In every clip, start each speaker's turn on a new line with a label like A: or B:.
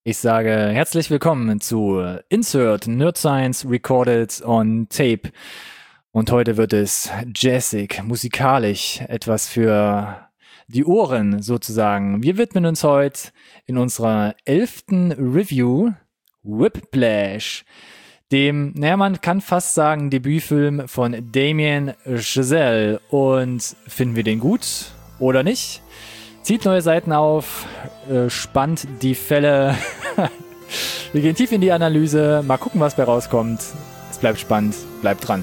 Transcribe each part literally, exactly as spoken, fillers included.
A: Ich sage herzlich willkommen zu Insert Nerd Science Recorded on Tape. Und heute wird es jazzig, musikalisch, etwas für die Ohren sozusagen. Wir widmen uns heute in unserer elften Review Whiplash, dem, naja, man kann fast sagen, Debütfilm von Damien Chazelle. Und finden wir den gut oder nicht? Zieht neue Seiten auf, äh, spannt die Fälle. Wir gehen tief in die Analyse, mal gucken, was bei rauskommt. Es bleibt spannend, bleibt dran.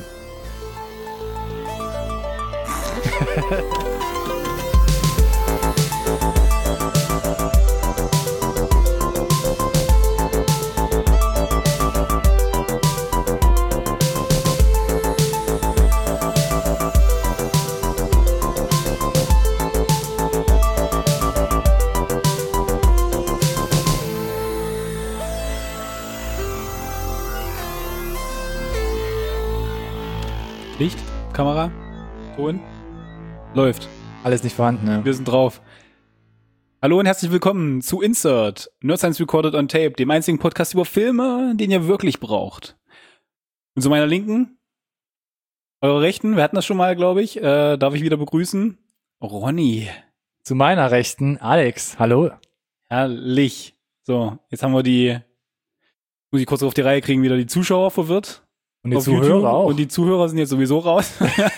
B: Licht, Kamera, Ton, läuft.
A: Alles nicht vorhanden, ne?
B: Wir sind drauf. Hallo und herzlich willkommen zu Insert, Nerd Science Recorded on Tape, dem einzigen Podcast über Filme, den ihr wirklich braucht. Und zu meiner Linken, eure Rechten, wir hatten das schon mal, glaube ich, äh, darf ich wieder begrüßen, Ronny.
A: Zu meiner Rechten, Alex. Hallo.
B: Herrlich. So, jetzt haben wir die, muss ich kurz auf die Reihe kriegen, wieder die Zuschauer verwirrt.
A: Und die Zuhörer YouTube. Auch.
B: Und die Zuhörer sind jetzt sowieso raus.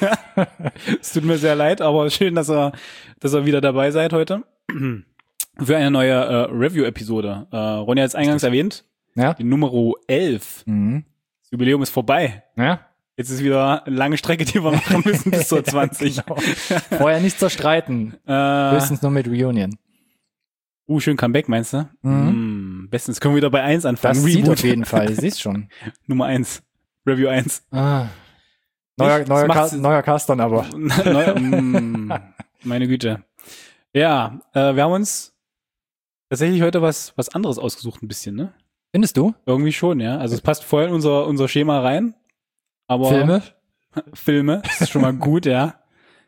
B: Es tut mir sehr leid, aber schön, dass ihr, dass ihr wieder dabei seid heute. Für eine neue äh, Review-Episode. Äh, Ronny hat es eingangs erwähnt.
A: Ja.
B: Die Nummer elf.
A: Mhm.
B: Das Jubiläum ist vorbei.
A: Ja.
B: Jetzt ist wieder eine lange Strecke, die wir machen müssen bis zur zwanzig.
A: Genau. Vorher nicht zerstreiten.
B: Äh,
A: Höchstens nur mit Reunion.
B: Uh, schön Comeback, meinst du?
A: Mhm.
B: Mm, bestens können wir wieder bei eins anfangen.
A: Das sieht auf jeden Fall. Siehst schon.
B: Nummer eins. Review eins.
A: Ah. Neuer, neuer, Ka- neuer Cast dann aber.
B: Neuer, mm, meine Güte. Ja, äh, wir haben uns tatsächlich heute was was anderes ausgesucht, ein bisschen, ne?
A: Findest du?
B: Irgendwie schon, ja. Also es passt voll in unser, unser Schema rein. Aber
A: Filme?
B: Filme, das ist schon mal gut, ja.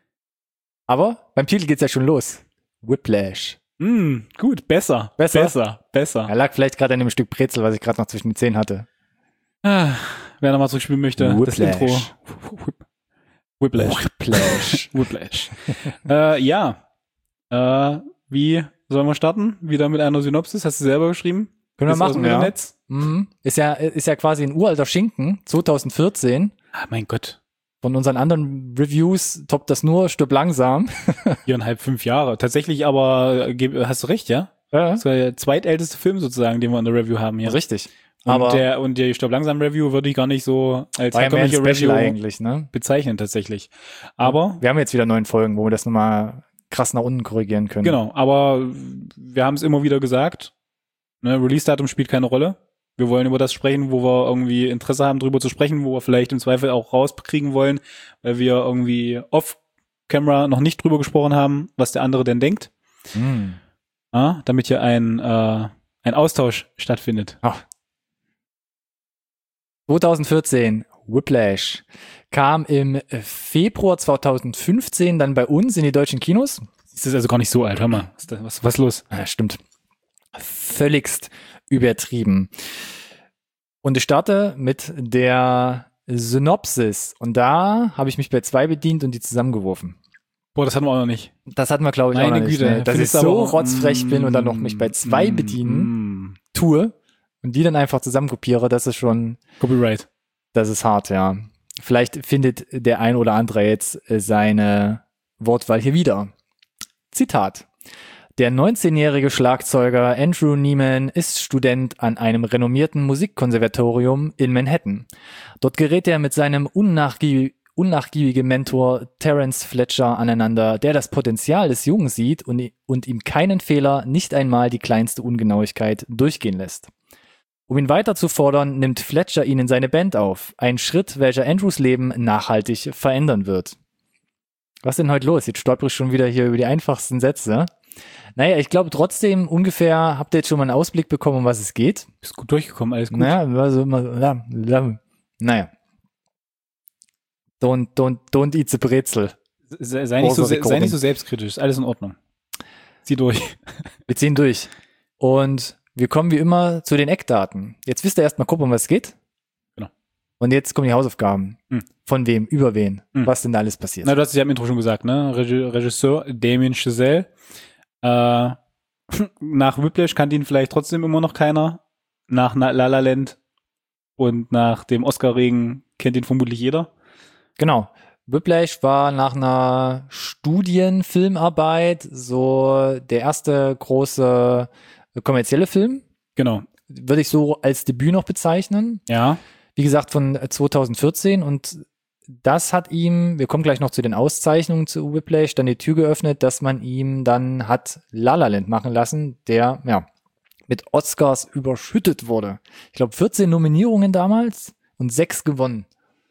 A: Aber beim Titel geht's ja schon los. Whiplash.
B: Mm, gut, besser.
A: Besser?
B: Besser, besser.
A: Er lag vielleicht gerade an dem Stück Brezel, was ich gerade noch zwischen den Zähnen hatte.
B: Ah, wer nochmal zurückspielen möchte,
A: Whiplash.
B: das Intro. Whiplash.
A: Whiplash.
B: Whiplash. äh, ja. Äh, wie sollen wir starten? Wieder mit einer Synopsis. Hast du selber geschrieben?
A: Können wir
B: Ist aus
A: machen,
B: dem
A: ja.
B: Netz?
A: Mhm. Ist ja. Ist ja quasi ein uralter Schinken, zwanzig vierzehn.
B: Ah, mein Gott.
A: Von unseren anderen Reviews toppt das nur Stück langsam.
B: Viereinhalb, fünf Jahre. Tatsächlich aber, äh, hast du recht, ja?
A: Ja.
B: Das war der zweitälteste Film sozusagen, den wir in der Review haben hier.
A: Richtig.
B: Und
A: Aber
B: der, und der Stopp langsam Review würde ich gar nicht so als
A: war ja mehr ein
B: herkömmliche
A: Special
B: Review
A: eigentlich, ne?
B: bezeichnen tatsächlich. Aber,
A: Wir haben jetzt wieder neun Folgen, wo wir das nochmal krass nach unten korrigieren können.
B: genau, aber wir haben es immer wieder gesagt, ne, Release-Datum spielt keine Rolle. Wir wollen über das sprechen, wo wir irgendwie Interesse haben, drüber zu sprechen, wo wir vielleicht im Zweifel auch rauskriegen wollen, weil wir irgendwie off-camera noch nicht drüber gesprochen haben, was der andere denn denkt.
A: Hm.
B: Ja, damit hier ein, äh, ein Austausch stattfindet.
A: Ach. zwanzig vierzehn, Whiplash, kam im Februar zwanzig fünfzehn dann bei uns in die deutschen Kinos.
B: Ist das also gar nicht so alt, hör mal. Was, was, was ist los?
A: Ja, stimmt. Völligst übertrieben. Und ich starte mit der Synopsis. Und da habe ich mich bei zwei bedient und die zusammengeworfen.
B: Boah, das hatten wir auch noch nicht.
A: Das hatten wir, glaube ich,
B: Meine
A: auch noch
B: Güte.
A: nicht. Ne? Dass ich
B: Findest du
A: so
B: aber-
A: rotzfrech bin und dann noch mich bei zwei
B: Mm,
A: bedienen
B: mm.
A: tue und die dann einfach zusammenkopiere, das ist schon,
B: Copyright.
A: das ist hart, ja. Vielleicht findet der ein oder andere jetzt äh, seine Wortwahl hier wieder. Zitat. Der neunzehnjährige Schlagzeuger Andrew Neiman ist Student an einem renommierten Musikkonservatorium in Manhattan. Dort gerät er mit seinem unnachgiebig, unnachgiebigen Mentor Terence Fletcher aneinander, der das Potenzial des Jungen sieht und, und ihm keinen Fehler, nicht einmal die kleinste Ungenauigkeit durchgehen lässt. Um ihn weiter zu fordern, nimmt Fletcher ihn in seine Band auf. Ein Schritt, welcher Andrews Leben nachhaltig verändern wird. Was ist denn heute los? Jetzt stolper ich schon wieder hier über die einfachsten Sätze. Naja, ich glaube trotzdem ungefähr, habt ihr jetzt schon mal einen Ausblick bekommen, um was es geht?
B: Bist gut durchgekommen, alles gut.
A: Naja, also immer, ja, ja, naja. Don't, don't, don't eat the Brezel.
B: Sei, sei, nicht so,
A: Recording.
B: sei nicht so selbstkritisch, ist alles in Ordnung. Zieh durch.
A: Wir ziehen durch. Und Wir kommen wie immer zu den Eckdaten. Jetzt wisst ihr erstmal grob, um was es geht.
B: Genau.
A: Und jetzt kommen die Hausaufgaben.
B: Hm.
A: Von wem, über wen,
B: Hm.
A: was denn da alles passiert.
B: Na, du hast es ja im Intro schon gesagt, ne? Reg- Regisseur Damien Chazelle. Äh, nach Whiplash kannte ihn vielleicht trotzdem immer noch keiner. Nach La La Land und nach dem Oscar-Regen kennt ihn vermutlich jeder.
A: Genau. Whiplash war nach einer Studienfilmarbeit so der erste große kommerzielle Film.
B: Genau.
A: Würde ich so als Debüt noch bezeichnen.
B: Ja.
A: Wie gesagt, von zweitausendvierzehn. Und das hat ihm, wir kommen gleich noch zu den Auszeichnungen zu Whiplash, dann die Tür geöffnet, dass man ihm dann hat La La Land machen lassen, der, ja, mit Oscars überschüttet wurde. Ich glaube, vierzehn Nominierungen damals und sechs gewonnen.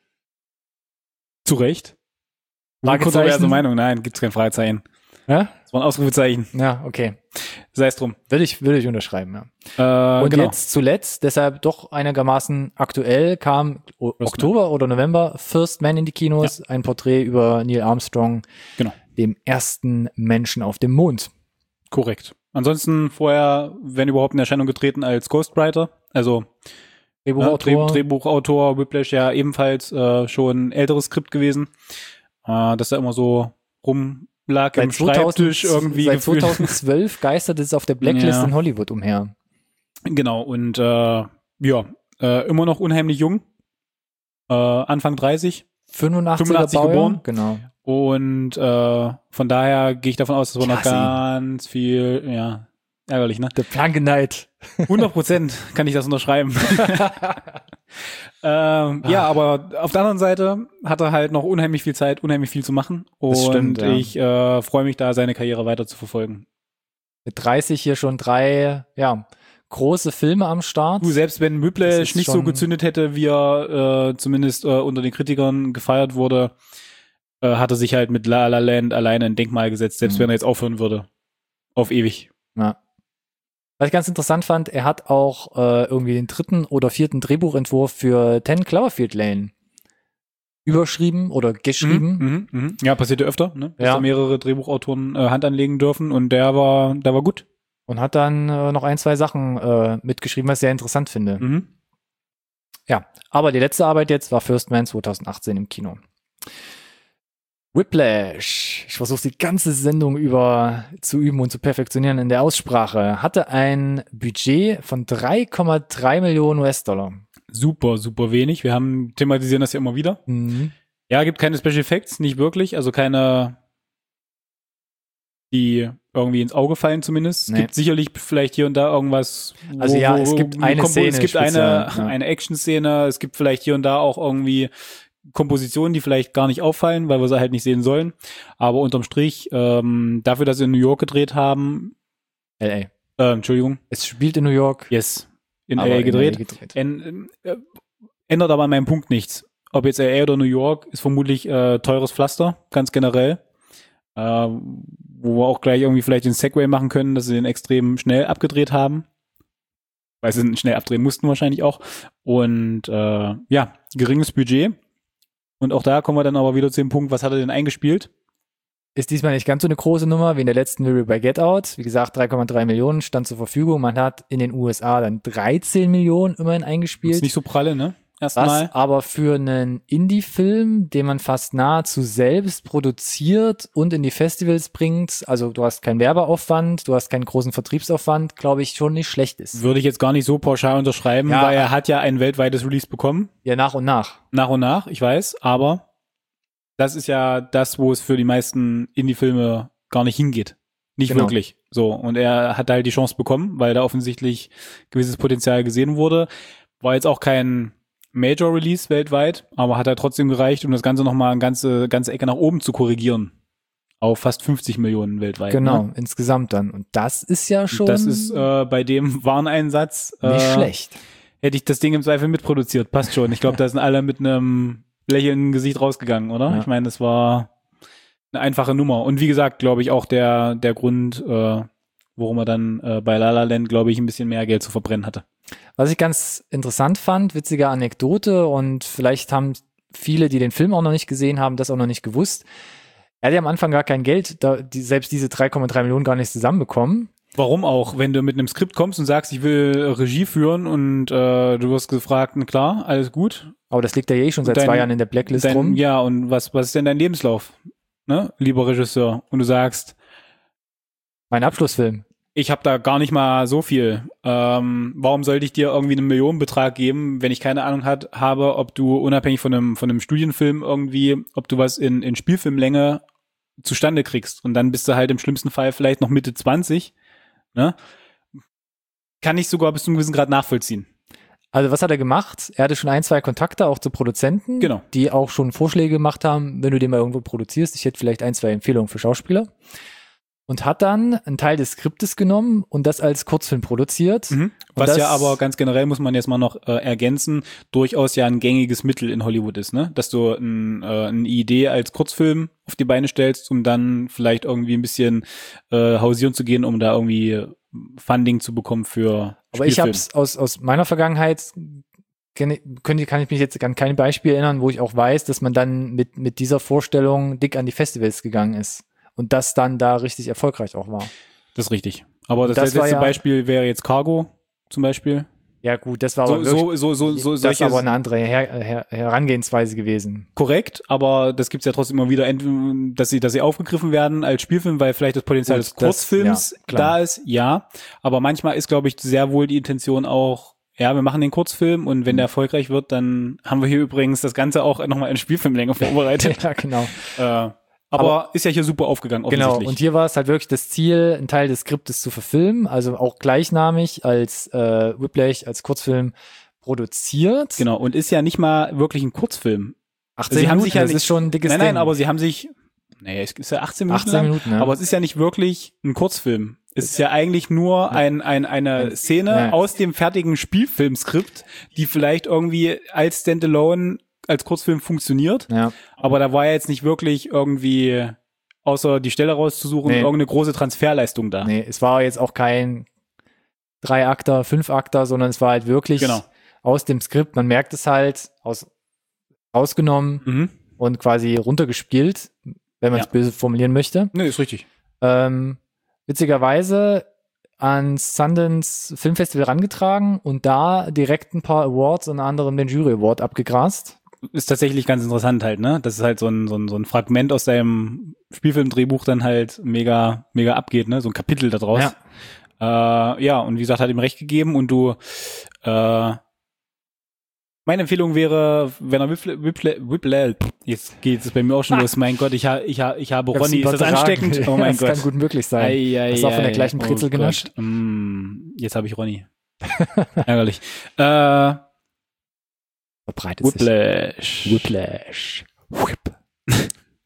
B: Zu Recht.
A: Fragezeichen?
B: Kontroverse Meinung, nein, gibt's kein Fragezeichen.
A: Ja?
B: Das war ein Ausrufezeichen.
A: Ja, okay.
B: Sei es drum.
A: Würde ich, würde ich unterschreiben, ja.
B: Äh,
A: Und
B: genau.
A: jetzt zuletzt, deshalb doch einigermaßen aktuell, kam o-
B: First
A: Oktober oder November First Man in die Kinos, ein Porträt über Neil Armstrong,
B: Genau.
A: dem ersten Menschen auf dem Mond.
B: Korrekt. Ansonsten vorher, wenn überhaupt, in Erscheinung getreten als Ghostwriter, also ja,
A: Drehbuchautor.
B: Dreh, Drehbuchautor, Whiplash ja ebenfalls äh, schon ein älteres Skript gewesen, äh, dass er immer so rumlag im Schreibtisch irgendwie.
A: Seit
B: gefühlt.
A: zweitausendzwölf geistert es auf der Blacklist
B: Ja.
A: in Hollywood umher.
B: Genau, und äh, ja, äh, immer noch unheimlich jung, äh, Anfang dreißig
A: fünfundachtziger
B: fünfundachtzig
A: Baujahr,
B: geboren.
A: Genau.
B: und äh, von daher gehe ich davon aus, dass wir noch
A: Klasse.
B: ganz viel, ja, ärgerlich, ne?
A: The Plankennight.
B: hundert Prozent kann ich das unterschreiben. ähm, ja, aber auf der anderen Seite hat er halt noch unheimlich viel Zeit, unheimlich viel zu machen. Und
A: Das stimmt, ja.
B: ich äh, freue mich da, seine Karriere weiter zu verfolgen.
A: Mit dreißig hier schon drei, ja, große Filme am Start.
B: Du, selbst wenn
A: Das
B: Whiplash
A: ist
B: nicht so
A: schon-
B: gezündet hätte, wie er äh, zumindest äh, unter den Kritikern gefeiert wurde, äh, hat er sich halt mit La La Land alleine ein Denkmal gesetzt, selbst
A: Mhm.
B: wenn er jetzt aufhören würde. Auf ewig.
A: Ja. Was ich ganz interessant fand, er hat auch äh, irgendwie den dritten oder vierten Drehbuchentwurf für Ten Cloverfield Lane überschrieben oder geschrieben.
B: Mhm, mhm, mhm. Ja, passierte öfter, ne? Dass
A: Ja.
B: da mehrere Drehbuchautoren äh, Hand anlegen dürfen und der war, der war gut.
A: Und hat dann äh, noch ein, zwei Sachen äh, mitgeschrieben, was ich sehr interessant finde.
B: Mhm.
A: Ja, aber die letzte Arbeit jetzt war First Man zweitausendachtzehn im Kino. Whiplash, ich versuche die ganze Sendung über zu üben und zu perfektionieren in der Aussprache, hatte ein Budget von drei Komma drei Millionen U S-Dollar.
B: Super, super wenig. Wir haben thematisieren das ja immer wieder.
A: Mhm.
B: Ja, gibt keine Special Effects, nicht wirklich. Also keine, die irgendwie ins Auge fallen zumindest. Es
A: Nee.
B: gibt sicherlich vielleicht hier und da irgendwas.
A: Also ja, es gibt eine
B: Kompo-
A: Szene
B: Es gibt
A: speziell,
B: eine,
A: ja.
B: eine Action-Szene. Es gibt vielleicht hier und da auch irgendwie Kompositionen, die vielleicht gar nicht auffallen, weil wir sie halt nicht sehen sollen. Aber unterm Strich, ähm, dafür, dass sie in New York gedreht haben,
A: L A.
B: äh, Entschuldigung,
A: Es spielt in New York.
B: yes, in
A: aber
B: L A gedreht.
A: L A gedreht.
B: En, äh, ändert aber an meinem Punkt nichts. Ob jetzt L A oder New York, ist vermutlich äh, teures Pflaster, ganz generell. Äh, wo wir auch gleich irgendwie vielleicht den Segway machen können, dass sie den extrem schnell abgedreht haben. Weil sie ihn schnell abdrehen mussten wahrscheinlich auch. Und äh, ja, geringes Budget. Und auch da kommen wir dann aber wieder zu dem Punkt, was hat er denn eingespielt?
A: Ist diesmal nicht ganz so eine große Nummer wie in der letzten Movie bei Get Out. Wie gesagt, drei Komma drei Millionen stand zur Verfügung. Man hat in den U S A dann dreizehn Millionen immerhin eingespielt.
B: Ist nicht so pralle, ne?
A: Was
B: Erstmal.
A: aber für einen Indie-Film, den man fast nahezu selbst produziert und in die Festivals bringt, also du hast keinen Werbeaufwand, du hast keinen großen Vertriebsaufwand, glaube ich, schon nicht schlecht ist.
B: Würde ich jetzt gar nicht so pauschal unterschreiben,
A: Ja.
B: weil er hat ja ein weltweites Release bekommen.
A: Ja, nach und nach.
B: Nach und nach, ich weiß, aber das ist ja das, wo es für die meisten Indie-Filme gar nicht hingeht. Nicht
A: Genau.
B: wirklich. So. Und er hat halt die Chance bekommen, weil da offensichtlich gewisses Potenzial gesehen wurde. War jetzt auch kein Major-Release weltweit, aber hat halt trotzdem gereicht, um das Ganze nochmal eine ganze, ganze Ecke nach oben zu korrigieren. Auf fast fünfzig Millionen weltweit.
A: Genau,
B: Ne?
A: insgesamt dann. Und das ist ja schon
B: Das ist äh, bei dem Wareneinsatz
A: nicht
B: äh,
A: schlecht.
B: hätte ich das Ding im Zweifel mitproduziert. Passt schon. Ich glaube, da sind alle mit einem lächelnden Gesicht rausgegangen, oder?
A: Ja.
B: Ich meine, das war eine einfache Nummer. Und wie gesagt, glaube ich, auch der, der Grund, äh, warum er dann äh, bei La La Land, glaube ich, ein bisschen mehr Geld zu verbrennen hatte.
A: Was ich ganz interessant fand, witzige Anekdote und vielleicht haben viele, die den Film auch noch nicht gesehen haben, das auch noch nicht gewusst. Er hat ja am Anfang gar kein Geld, da, die, selbst diese drei Komma drei Millionen gar nicht zusammenbekommen.
B: Warum auch? Wenn du mit einem Skript kommst und sagst, ich will Regie führen und äh, du wirst gefragt, na klar, alles gut.
A: Aber das liegt ja eh schon seit
B: Dein-
A: zwei Jahren in der Blacklist
B: Dein,
A: rum.
B: ja, und was, was ist denn dein Lebenslauf, ne, lieber Regisseur? Und du sagst,
A: Mein Abschlussfilm.
B: ich habe da gar nicht mal so viel. Ähm, warum sollte ich dir irgendwie einen Millionenbetrag geben, wenn ich keine Ahnung hat, habe, ob du unabhängig von einem, von einem Studienfilm irgendwie, ob du was in, in Spielfilmlänge zustande kriegst. Und dann bist du halt im schlimmsten Fall vielleicht noch Mitte zwanzig. Ne? Kann ich sogar bis zu einem gewissen Grad nachvollziehen.
A: Also was hat er gemacht? Er hatte schon ein, zwei Kontakte auch zu Produzenten,
B: Genau.
A: die auch schon Vorschläge gemacht haben, wenn du den mal irgendwo produzierst. Ich hätte vielleicht ein, zwei Empfehlungen für Schauspieler. Und hat dann einen Teil des Skriptes genommen und das als Kurzfilm produziert.
B: Mhm.
A: Und
B: Was
A: das,
B: ja aber ganz generell, muss man jetzt mal noch äh, ergänzen, durchaus ja ein gängiges Mittel in Hollywood ist, ne? Dass du ein, äh, eine Idee als Kurzfilm auf die Beine stellst, um dann vielleicht irgendwie ein bisschen äh, hausieren zu gehen, um da irgendwie Funding zu bekommen für
A: Aber ich
B: Spielfilm.
A: habe es aus, aus meiner Vergangenheit, kann ich, kann ich mich jetzt an kein Beispiel erinnern, wo ich auch weiß, dass man dann mit, mit dieser Vorstellung dick an die Festivals gegangen ist. Und das dann da richtig erfolgreich auch war.
B: Das ist richtig. Aber das,
A: Das
B: letzte
A: war ja-
B: Beispiel wäre jetzt Cargo zum Beispiel.
A: Ja gut, das war
B: So,
A: aber wirklich,
B: so, so, so, so
A: das
B: solche
A: ist aber eine andere Her Her Herangehensweise gewesen.
B: korrekt, aber das gibt's ja trotzdem immer wieder, ent- dass sie, dass sie aufgegriffen werden als Spielfilm, weil vielleicht das Potenzial
A: Gut,
B: des
A: das-
B: Kurzfilms
A: ja, klar.
B: da ist, ja. Aber manchmal ist, glaube ich, sehr wohl die Intention auch, ja, wir machen den Kurzfilm und wenn der erfolgreich wird, dann haben wir hier übrigens das Ganze auch nochmal in Spielfilmlänge vorbereitet.
A: Ja, genau.
B: äh, aber, ist ja hier super aufgegangen,
A: Genau,
B: offensichtlich.
A: und hier war es halt wirklich das Ziel, einen Teil des Skriptes zu verfilmen, also auch gleichnamig als äh, Whiplash, als Kurzfilm produziert.
B: Genau, und ist ja nicht mal wirklich ein Kurzfilm.
A: achtzehn
B: Sie haben
A: Minuten,
B: sich ja
A: das
B: nicht-
A: ist schon ein dickes
B: Nein, nein,
A: Ding.
B: aber sie haben sich, nee, es ist ja achtzehn Minuten
A: achtzehn
B: lang,
A: Minuten, ja.
B: aber es ist ja nicht wirklich ein Kurzfilm. Es ist ja eigentlich nur ein, ein, eine Szene
A: ja.
B: aus dem fertigen Spielfilmskript, die vielleicht irgendwie als Standalone, als Kurzfilm funktioniert.
A: Ja.
B: Aber da war ja jetzt nicht wirklich irgendwie, außer die Stelle rauszusuchen,
A: Nee.
B: irgendeine große Transferleistung da.
A: Nee, es war jetzt auch kein Drei-Akter, Fünf-Akter, sondern es war halt wirklich
B: Genau.
A: aus dem Skript, man merkt es halt, aus, rausgenommen
B: Mhm.
A: und quasi runtergespielt, wenn man es
B: Ja.
A: böse formulieren möchte.
B: Nee, ist richtig.
A: Ähm, witzigerweise ans Sundance Filmfestival rangetragen und da direkt ein paar Awards, unter anderem den Jury Award abgegrast.
B: Ist tatsächlich ganz interessant halt, ne? Dass es halt so ein, so ein, so ein Fragment aus deinem Spielfilmdrehbuch dann halt mega, mega abgeht, ne? So ein Kapitel da draus.
A: Ja.
B: Äh, ja, und wie gesagt, hat ihm recht gegeben und du, äh, meine Empfehlung wäre, wenn er Whipple, Whipple, Whipple, jetzt geht es bei mir auch schon los, mein Gott, ich, ha, ich, ha, ich habe
A: Ich hab's
B: Ronny, ist das
A: übertragen.
B: ansteckend? Oh mein
A: das
B: Gott.
A: kann gut möglich sein.
B: Ei, ei,
A: Hast du auch von der
B: ei.
A: gleichen Brezel
B: Oh
A: genascht?
B: Gott. Mm, jetzt habe ich Ronny. Ärgerlich. Äh,
A: Verbreitet sich.
B: Whiplash.
A: Whiplash. Whip.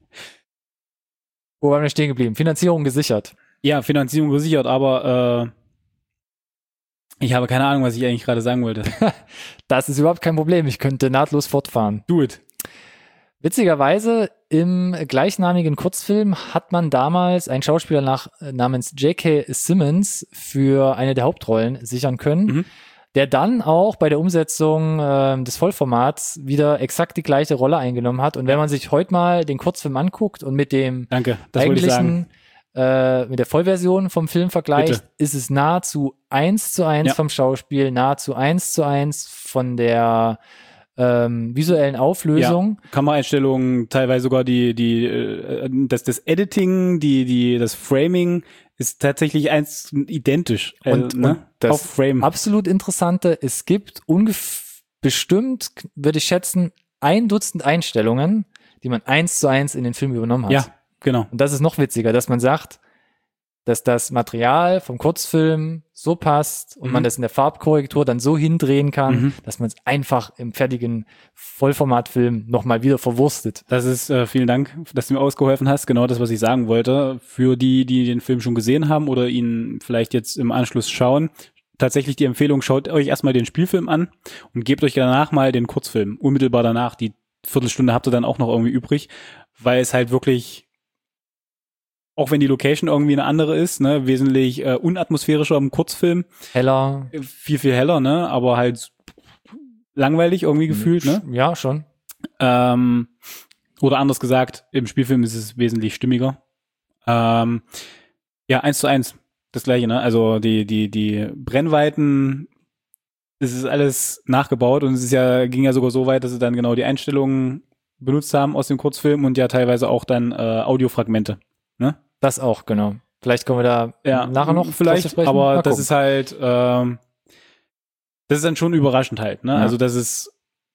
A: Wo waren wir stehen geblieben? Finanzierung gesichert.
B: Ja, Finanzierung gesichert, aber äh, ich habe keine Ahnung, was ich eigentlich gerade sagen wollte.
A: Das ist überhaupt kein Problem. Ich könnte nahtlos fortfahren.
B: Do it.
A: Witzigerweise im gleichnamigen Kurzfilm hat man damals einen Schauspieler nach, namens J K. Simmons für eine der Hauptrollen sichern können,
B: Mhm.
A: der dann auch bei der Umsetzung äh, des Vollformats wieder exakt die gleiche Rolle eingenommen hat. Und wenn man sich heute mal den Kurzfilm anguckt und mit dem
B: Danke, das wollte ich sagen.
A: eigentlichen, äh, mit der Vollversion vom Film vergleicht,
B: Bitte.
A: ist es nahezu eins zu eins
B: Ja.
A: vom Schauspiel, nahezu eins zu eins von der ähm, visuellen Auflösung.
B: Kameraeinstellungen, teilweise sogar die, die, äh, das, das Editing, die, die, das Framing ist tatsächlich eins identisch. Äh,
A: Und-
B: ne?
A: und das
B: Auf Frame.
A: Absolut interessante, es gibt ungef- bestimmt, würde ich schätzen, ein Dutzend Einstellungen, die man eins zu eins in den Film übernommen hat.
B: Ja, genau.
A: Und das ist noch witziger, dass man sagt, dass das Material vom Kurzfilm so passt und
B: Mhm.
A: man das in der Farbkorrektur dann so hindrehen kann,
B: Mhm.
A: dass man es einfach im fertigen Vollformatfilm nochmal wieder verwurstet.
B: Das ist, äh, vielen Dank, dass du mir ausgeholfen hast. Genau das, was ich sagen wollte. Für die, die den Film schon gesehen haben oder ihn vielleicht jetzt im Anschluss schauen. Tatsächlich die Empfehlung, schaut euch erstmal den Spielfilm an und gebt euch danach mal den Kurzfilm. Unmittelbar danach, die Viertelstunde habt ihr dann auch noch irgendwie übrig, weil es halt wirklich, auch wenn die Location irgendwie eine andere ist, ne, wesentlich äh, unatmosphärischer im Kurzfilm,
A: Heller.
B: viel, viel heller, ne, aber halt langweilig irgendwie gefühlt, ne?
A: Ja, schon.
B: Ähm, oder anders gesagt, im Spielfilm ist es wesentlich stimmiger. Ähm, ja, eins zu eins. das Gleiche, ne? Also die, die, die Brennweiten, das ist alles nachgebaut und es ist ja, ging ja sogar so weit, dass sie dann genau die Einstellungen benutzt haben aus dem Kurzfilm und ja teilweise auch dann äh, Audiofragmente, ne?
A: Das auch, genau. Vielleicht kommen wir da
B: Ja,
A: nachher noch
B: vielleicht,
A: sprechen.
B: aber
A: Mal
B: das
A: gucken.
B: ist halt, ähm, das ist dann schon überraschend halt, ne?
A: Ja.
B: Also das ist,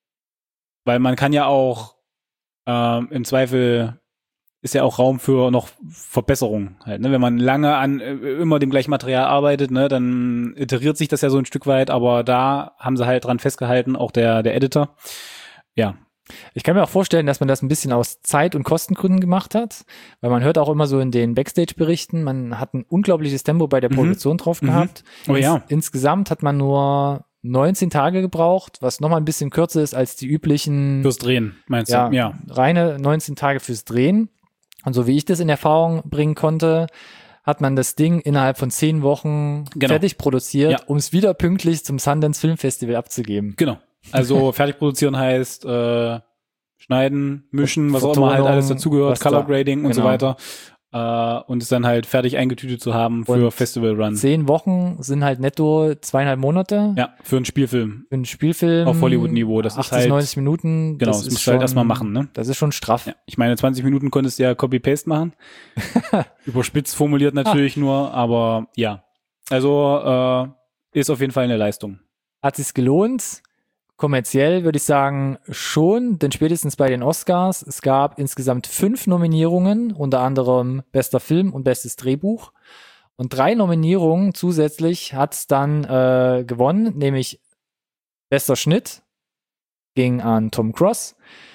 B: weil man kann ja auch ähm, im Zweifel ist ja auch Raum für noch Verbesserungen halt, ne? Wenn man lange an äh, immer dem gleichen Material arbeitet, ne, dann iteriert sich das ja so ein Stück weit, aber da haben sie halt dran festgehalten, auch der der Editor. Ja.
A: Ich kann mir auch vorstellen, dass man das ein bisschen aus Zeit- und Kostengründen gemacht hat, weil man hört auch immer so in den Backstage-Berichten, man hat ein unglaubliches Tempo bei der
B: Mhm.
A: Produktion drauf
B: Mhm.
A: gehabt.
B: Oh ja.
A: Ins, insgesamt hat man nur neunzehn Tage gebraucht, was nochmal ein bisschen kürzer ist als die üblichen
B: Fürs Drehen, meinst
A: ja,
B: du? Ja.
A: reine neunzehn Tage fürs Drehen. Und so wie ich das in Erfahrung bringen konnte, hat man das Ding innerhalb von zehn Wochen
B: Genau.
A: fertig produziert,
B: Ja.
A: um es wieder pünktlich zum Sundance Film Festival abzugeben.
B: Genau. Also fertig produzieren heißt äh, schneiden, mischen, was auch immer halt
A: Vertonung,
B: alles dazugehört,
A: was
B: Color
A: da-
B: Grading und so
A: genau.
B: weiter. Äh, und es dann halt fertig eingetütet zu haben für
A: Und
B: Festival Run.
A: Zehn Wochen sind halt netto zweieinhalb Monate
B: Ja, für einen Spielfilm.
A: für einen Spielfilm.
B: Auf Hollywood-Niveau, das ist
A: achtzig,
B: halt-
A: neunzig Minuten.
B: Genau,
A: das
B: das
A: ist
B: musst du halt
A: schon-
B: erstmal machen, ne?
A: Das ist schon straff.
B: Ja. Ich meine, zwanzig Minuten konntest du ja Copy-Paste machen. Überspitzt formuliert natürlich nur, aber ja. Also äh, ist auf jeden Fall eine Leistung.
A: Hat sich's gelohnt? Kommerziell würde ich sagen schon, denn spätestens bei den Oscars, es gab insgesamt fünf Nominierungen, unter anderem bester Film und bestes Drehbuch. Und drei Nominierungen zusätzlich hat's dann äh, gewonnen, nämlich bester Schnitt ging an Tom Cross.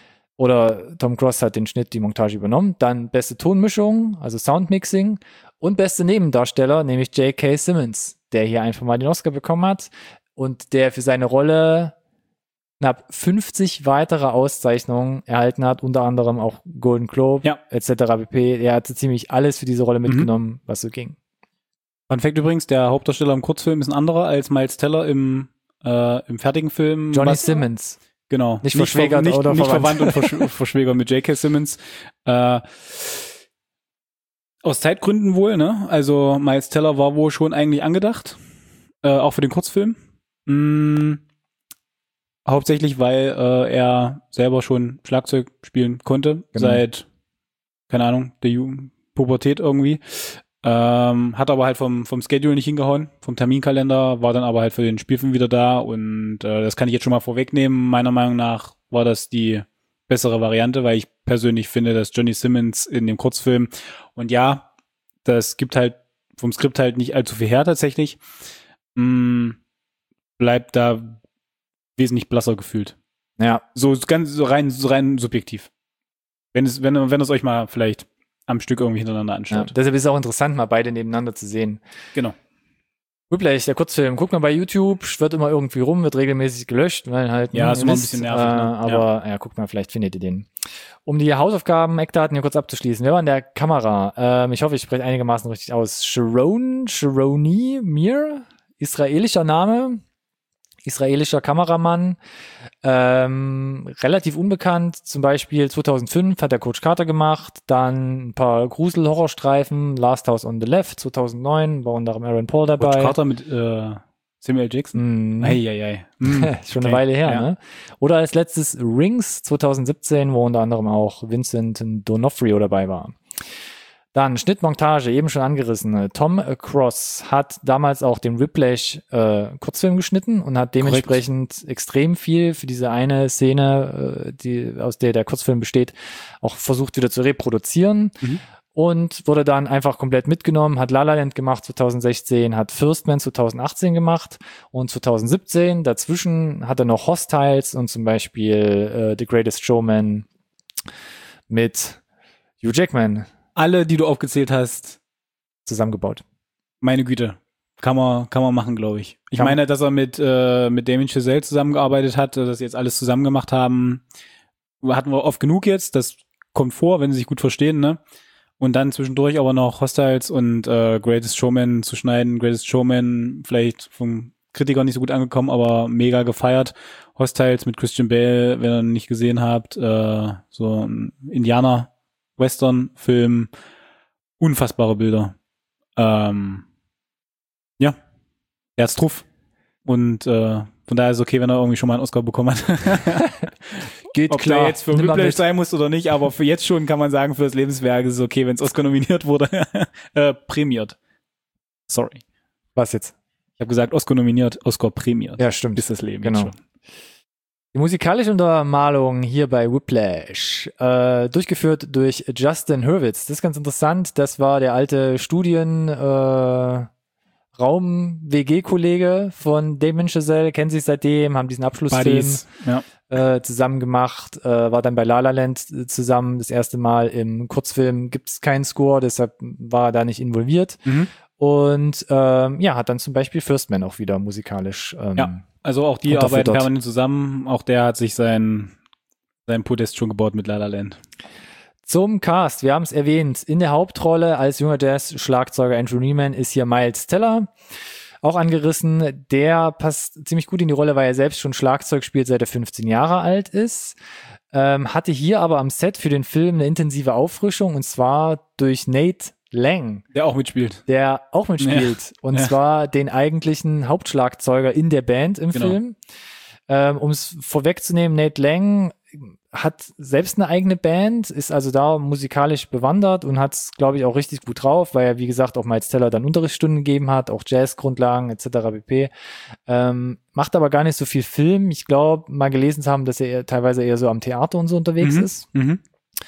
A: Oder Tom Cross hat den Schnitt, die Montage übernommen. Dann beste Tonmischung, also Soundmixing. Und beste Nebendarsteller, nämlich J K. Simmons, der hier einfach mal den Oscar bekommen hat. Und der für seine Rolle knapp fünfzig weitere Auszeichnungen erhalten hat, unter anderem auch Golden Globe,
B: Ja.
A: et cetera pp. Er hatte ziemlich alles für diese Rolle
B: Mhm.
A: mitgenommen, was so ging.
B: Fun Fact übrigens, der Hauptdarsteller im Kurzfilm ist ein anderer als Miles Teller im, äh, im fertigen Film.
A: Johnny
B: Was-
A: Simmons.
B: Genau.
A: Nicht verschwägert
B: nicht,
A: oder
B: nicht
A: verwandt.
B: verwandt und versch verschwägert mit J K. Simmons. Äh, aus Zeitgründen wohl, ne? Also Miles Teller war wohl schon eigentlich angedacht. Äh, auch für den Kurzfilm. Mm, hauptsächlich, weil äh, er selber schon Schlagzeug spielen konnte.
A: Genau.
B: Seit, keine Ahnung, der Ju Pubertät irgendwie. Ähm, hat aber halt vom, vom Schedule nicht hingehauen, vom Terminkalender, war dann aber halt für den Spielfilm wieder da und äh, das kann ich jetzt schon mal vorwegnehmen. Meiner Meinung nach war das die bessere Variante, weil ich persönlich finde, dass Johnny Simmons in dem Kurzfilm und ja, das gibt halt vom Skript halt nicht allzu viel her tatsächlich, mh, bleibt da wesentlich blasser gefühlt.
A: Ja,
B: So ganz so rein, so rein subjektiv. Wenn es, wenn, wenn es euch mal vielleicht am Stück irgendwie hintereinander
A: ja.
B: anschaut.
A: Deshalb ist es auch interessant, mal beide nebeneinander zu sehen.
B: Genau.
A: Whiplash, der Kurzfilm, guckt mal bei YouTube, schwirrt immer irgendwie rum, wird regelmäßig gelöscht, weil halt,
B: Ja,
A: ne,
B: ist
A: ihr
B: immer ein
A: wisst,
B: bisschen nervig,
A: Äh,
B: ne?
A: aber ja. guckt mal, vielleicht findet ihr den. Um die Hausaufgaben, Eckdaten hier kurz abzuschließen. Wer war in der Kamera? Ähm, ich hoffe, ich spreche einigermaßen richtig aus. Sharon, Sharoni Mir, israelischer Name, israelischer Kameramann, ähm, relativ unbekannt. Zum Beispiel zweitausendfünf hat er Coach Carter gemacht, dann ein paar Grusel-Horrorstreifen, Last House on the Left, zweitausendneun war unter anderem Aaron Paul dabei.
B: Coach Carter mit äh, Samuel Jackson.
A: Mhm.
B: Eieiei. Mm.
A: Schon eine
B: Okay.
A: Weile her,
B: Ja.
A: ne? Oder als letztes Rings zweitausendsiebzehn, wo unter anderem auch Vincent D'Onofrio dabei war. Dann Schnittmontage, eben schon angerissen. Tom Cross hat damals auch den Whiplash äh, Kurzfilm geschnitten und hat dementsprechend extrem viel für diese eine Szene, äh, die aus der der Kurzfilm besteht, auch versucht wieder zu reproduzieren.
B: Mhm.
A: Und wurde dann einfach komplett mitgenommen, hat La La Land gemacht zweitausendsechzehn, hat First Man zweitausendachtzehn gemacht und zweitausendsiebzehn, dazwischen hat er noch Hostiles und zum Beispiel äh, The Greatest Showman mit Hugh Jackman
B: Alle, die du aufgezählt hast,
A: zusammengebaut.
B: meine Güte, kann man, kann man machen, glaube ich. Ich
A: Kann-
B: meine, dass er mit, äh, mit Damien Chazelle zusammengearbeitet hat, dass sie jetzt alles zusammen gemacht haben, hatten wir oft genug jetzt. Das kommt vor, wenn sie sich gut verstehen, ne? Und dann zwischendurch aber noch Hostiles und äh, Greatest Showman zu schneiden. Greatest Showman vielleicht vom Kritiker nicht so gut angekommen, aber mega gefeiert. Hostiles mit Christian Bale, wenn ihr ihn nicht gesehen habt, äh, so ein Indianer-Western-Film, unfassbare Bilder. Ähm, Er hat's drauf. Und äh, von daher ist es okay, wenn er irgendwie schon mal einen Oscar bekommen hat.
A: Geht
B: Ob
A: klar.
B: der jetzt für
A: Nimm mal
B: Whiplash
A: mit.
B: sein muss oder nicht, aber für jetzt schon kann man sagen, für das Lebenswerk ist es okay, wenn es Oscar nominiert wurde. äh, prämiert. Sorry.
A: Was jetzt?
B: Ich habe gesagt, Oscar nominiert, Oscar prämiert.
A: Ja, stimmt.
B: Ist das Leben
A: Genau.
B: jetzt schon.
A: Die musikalische Untermalung hier bei Whiplash, äh, durchgeführt durch Justin Hurwitz. Das ist ganz interessant. Das war der alte Studien- äh, Raum-W G-Kollege von Damien Chazelle, kennen sich seitdem, haben diesen Abschlussfilm
B: Buddies. Ja.
A: äh, zusammen gemacht, äh, war dann bei La La Land äh, zusammen das erste Mal. Im Kurzfilm gibt's keinen Score, deshalb war er da nicht involviert.
B: Mhm.
A: Und ähm, ja, hat dann zum Beispiel First Man auch wieder musikalisch ähm,
B: Ja. Also auch die
A: unterfüttert.
B: arbeiten permanent zusammen. Auch der hat sich sein, sein Podest schon gebaut mit La La Land.
A: Zum Cast, wir haben es erwähnt, in der Hauptrolle als junger Jazz-Schlagzeuger Andrew Neiman ist hier Miles Teller, auch angerissen. Der passt ziemlich gut in die Rolle, weil er selbst schon Schlagzeug spielt, seit er fünfzehn Jahre alt ist. Ähm, hatte hier aber am Set für den Film eine intensive Auffrischung, und zwar durch Nate Lang,
B: Der auch mitspielt.
A: der auch mitspielt. Und
B: Ja.
A: zwar den eigentlichen Hauptschlagzeuger in der Band im
B: Genau.
A: Film. Ähm, um es vorwegzunehmen, Nate Lang hat selbst eine eigene Band, ist also da musikalisch bewandert und hat es, glaube ich, auch richtig gut drauf, weil er, wie gesagt, auch Miles Teller dann Unterrichtsstunden gegeben hat, auch Jazzgrundlagen et cetera pp. Ähm, macht aber gar nicht so viel Film. Ich glaube, mal gelesen zu haben, dass er eher, teilweise eher so am Theater und so unterwegs
B: Mhm.
A: ist.
B: Mhm.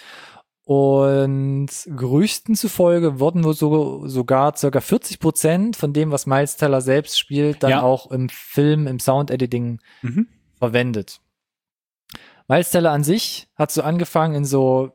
A: Und Gerüchten zufolge wurden wohl so, sogar circa vierzig Prozent von dem, was Miles Teller selbst spielt, dann
B: Ja.
A: auch im Film, im Sound-Editing
B: Mhm.
A: verwendet. Miles Teller an sich hat so angefangen in so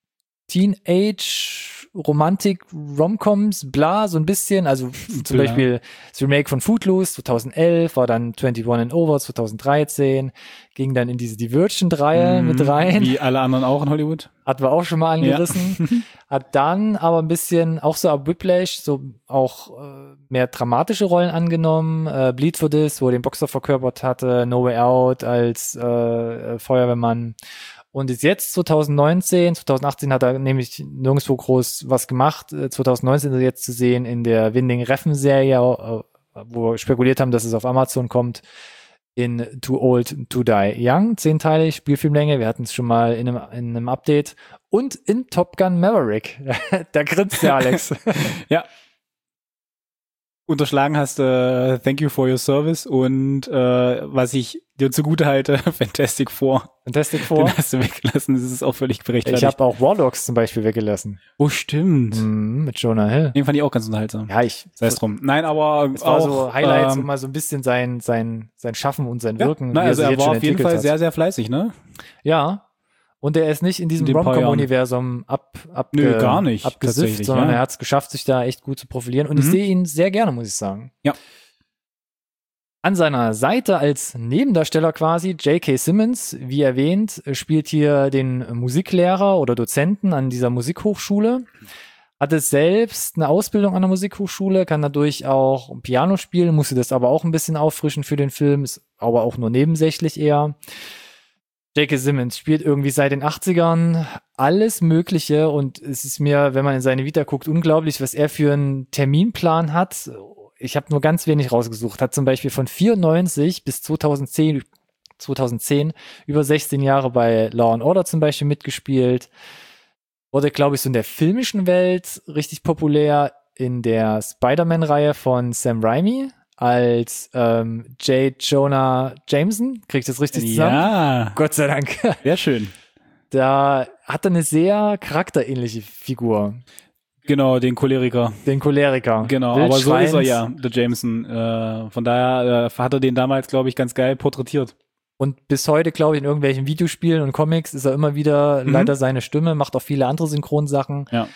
A: Teenage Romantik, Romcoms, bla, so ein bisschen, also zum
B: Bla.
A: Beispiel das Remake von Footloose zweitausendelf, war dann einundzwanzig and Over zweitausenddreizehn, ging dann in diese Divergent-Reihe
B: Mhm.
A: mit rein.
B: Wie alle anderen auch in Hollywood.
A: Hatten wir auch schon mal angerissen. Hat dann aber ein bisschen, auch so ab Whiplash, so auch äh, mehr dramatische Rollen angenommen. Äh, Bleed for This, wo er den Boxer verkörpert hatte, No Way Out als äh, Feuerwehrmann. Und ist jetzt zweitausendneunzehn, zweitausendachtzehn hat er nämlich nirgendwo groß was gemacht. Äh, zweitausendneunzehn ist er jetzt zu sehen in der Winding Refn-Serie, äh, wo wir spekuliert haben, dass es auf Amazon kommt. In Too Old to Die Young, zehnteilig, Spielfilmlänge, wir hatten es schon mal in einem, in einem Update. Und in Top Gun Maverick, da grinst der Alex.
B: Ja. Unterschlagen hast, äh, Thank you for your service und äh, was ich dir zugute halte, Fantastic Four.
A: Fantastic Four.
B: Den hast du weggelassen, das ist auch völlig berechtigt.
A: Ich habe auch War Dogs zum Beispiel weggelassen.
B: Oh, stimmt.
A: Mhm, mit Jonah Hill.
B: Den fand ich auch ganz unterhaltsam.
A: Ja, ich,
B: Sei es drum. Nein, aber
A: es war
B: auch,
A: so Highlights,
B: ähm,
A: um mal so ein bisschen sein, sein, sein Schaffen und sein
B: ja,
A: Wirken.
B: na,
A: wie
B: also
A: sich
B: er
A: jetzt
B: war
A: schon
B: auf jeden
A: entwickelt
B: Fall
A: hat.
B: sehr, sehr fleißig, ne?
A: Ja. Und er ist nicht in diesem
B: In den paar
A: Rom-Com-Universum ab, ab,
B: Nö, gar nicht,
A: abgesifft,
B: tatsächlich,
A: sondern
B: ja.
A: er hat es geschafft, sich da echt gut zu profilieren. Und ich
B: Mhm.
A: sehe ihn sehr gerne, muss ich sagen.
B: Ja.
A: An seiner Seite als Nebendarsteller quasi J K. Simmons, wie erwähnt, spielt hier den Musiklehrer oder Dozenten an dieser Musikhochschule. Hatte selbst eine Ausbildung an der Musikhochschule, kann dadurch auch Piano spielen, musste das aber auch ein bisschen auffrischen für den Film, ist aber auch nur nebensächlich eher. J K. Simmons spielt irgendwie seit den achtzigern alles Mögliche und es ist mir, wenn man in seine Vita guckt, unglaublich, was er für einen Terminplan hat. Ich habe nur ganz wenig rausgesucht. Hat zum Beispiel von vierundneunzig bis zweitausendzehn, zweitausendzehn über sechzehn Jahre bei Law and Order zum Beispiel mitgespielt. Wurde, glaube ich, so in der filmischen Welt richtig populär in der Spider-Man-Reihe von Sam Raimi als ähm, J. Jonah Jameson. Krieg ich das richtig zusammen?
B: Ja,
A: Gott sei Dank.
B: sehr schön.
A: Da hat er eine sehr charakterähnliche Figur.
B: Genau, den Choleriker.
A: Den Choleriker.
B: Genau, aber so
A: Wildschweins.
B: ist er ja, der Jameson. Äh, von daher äh, hat er den damals, glaube ich, ganz geil porträtiert.
A: Und bis heute, glaube ich, in irgendwelchen Videospielen und Comics ist er immer wieder
B: Mhm.
A: leider seine Stimme, macht auch viele andere Synchronsachen.
B: Ja.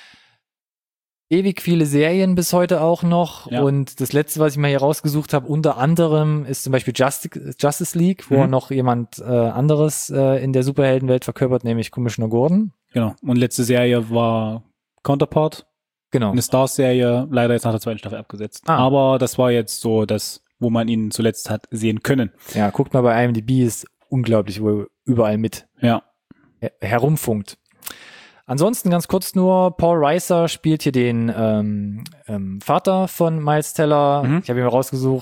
A: Ewig viele Serien bis heute auch noch.
B: Ja.
A: Und das letzte, was ich mal hier rausgesucht habe, unter anderem ist zum Beispiel Justice, Justice League, wo
B: Mhm.
A: er noch jemand äh, anderes äh, in der Superheldenwelt verkörpert, nämlich Commissioner Gordon.
B: Genau. Und letzte Serie war Counterpart.
A: Genau.
B: Eine Stars-Serie, leider jetzt nach der zweiten Staffel abgesetzt.
A: Ah.
B: Aber das war jetzt so das, wo man ihn zuletzt hat sehen können.
A: Ja, guckt mal bei I M D B, ist unglaublich, wo er überall mit
B: Ja.
A: her- herumfunkt. Ansonsten ganz kurz nur, Paul Reiser spielt hier den ähm, ähm, Vater von Miles Teller.
B: Mhm.
A: Ich habe ihn mal rausgesucht.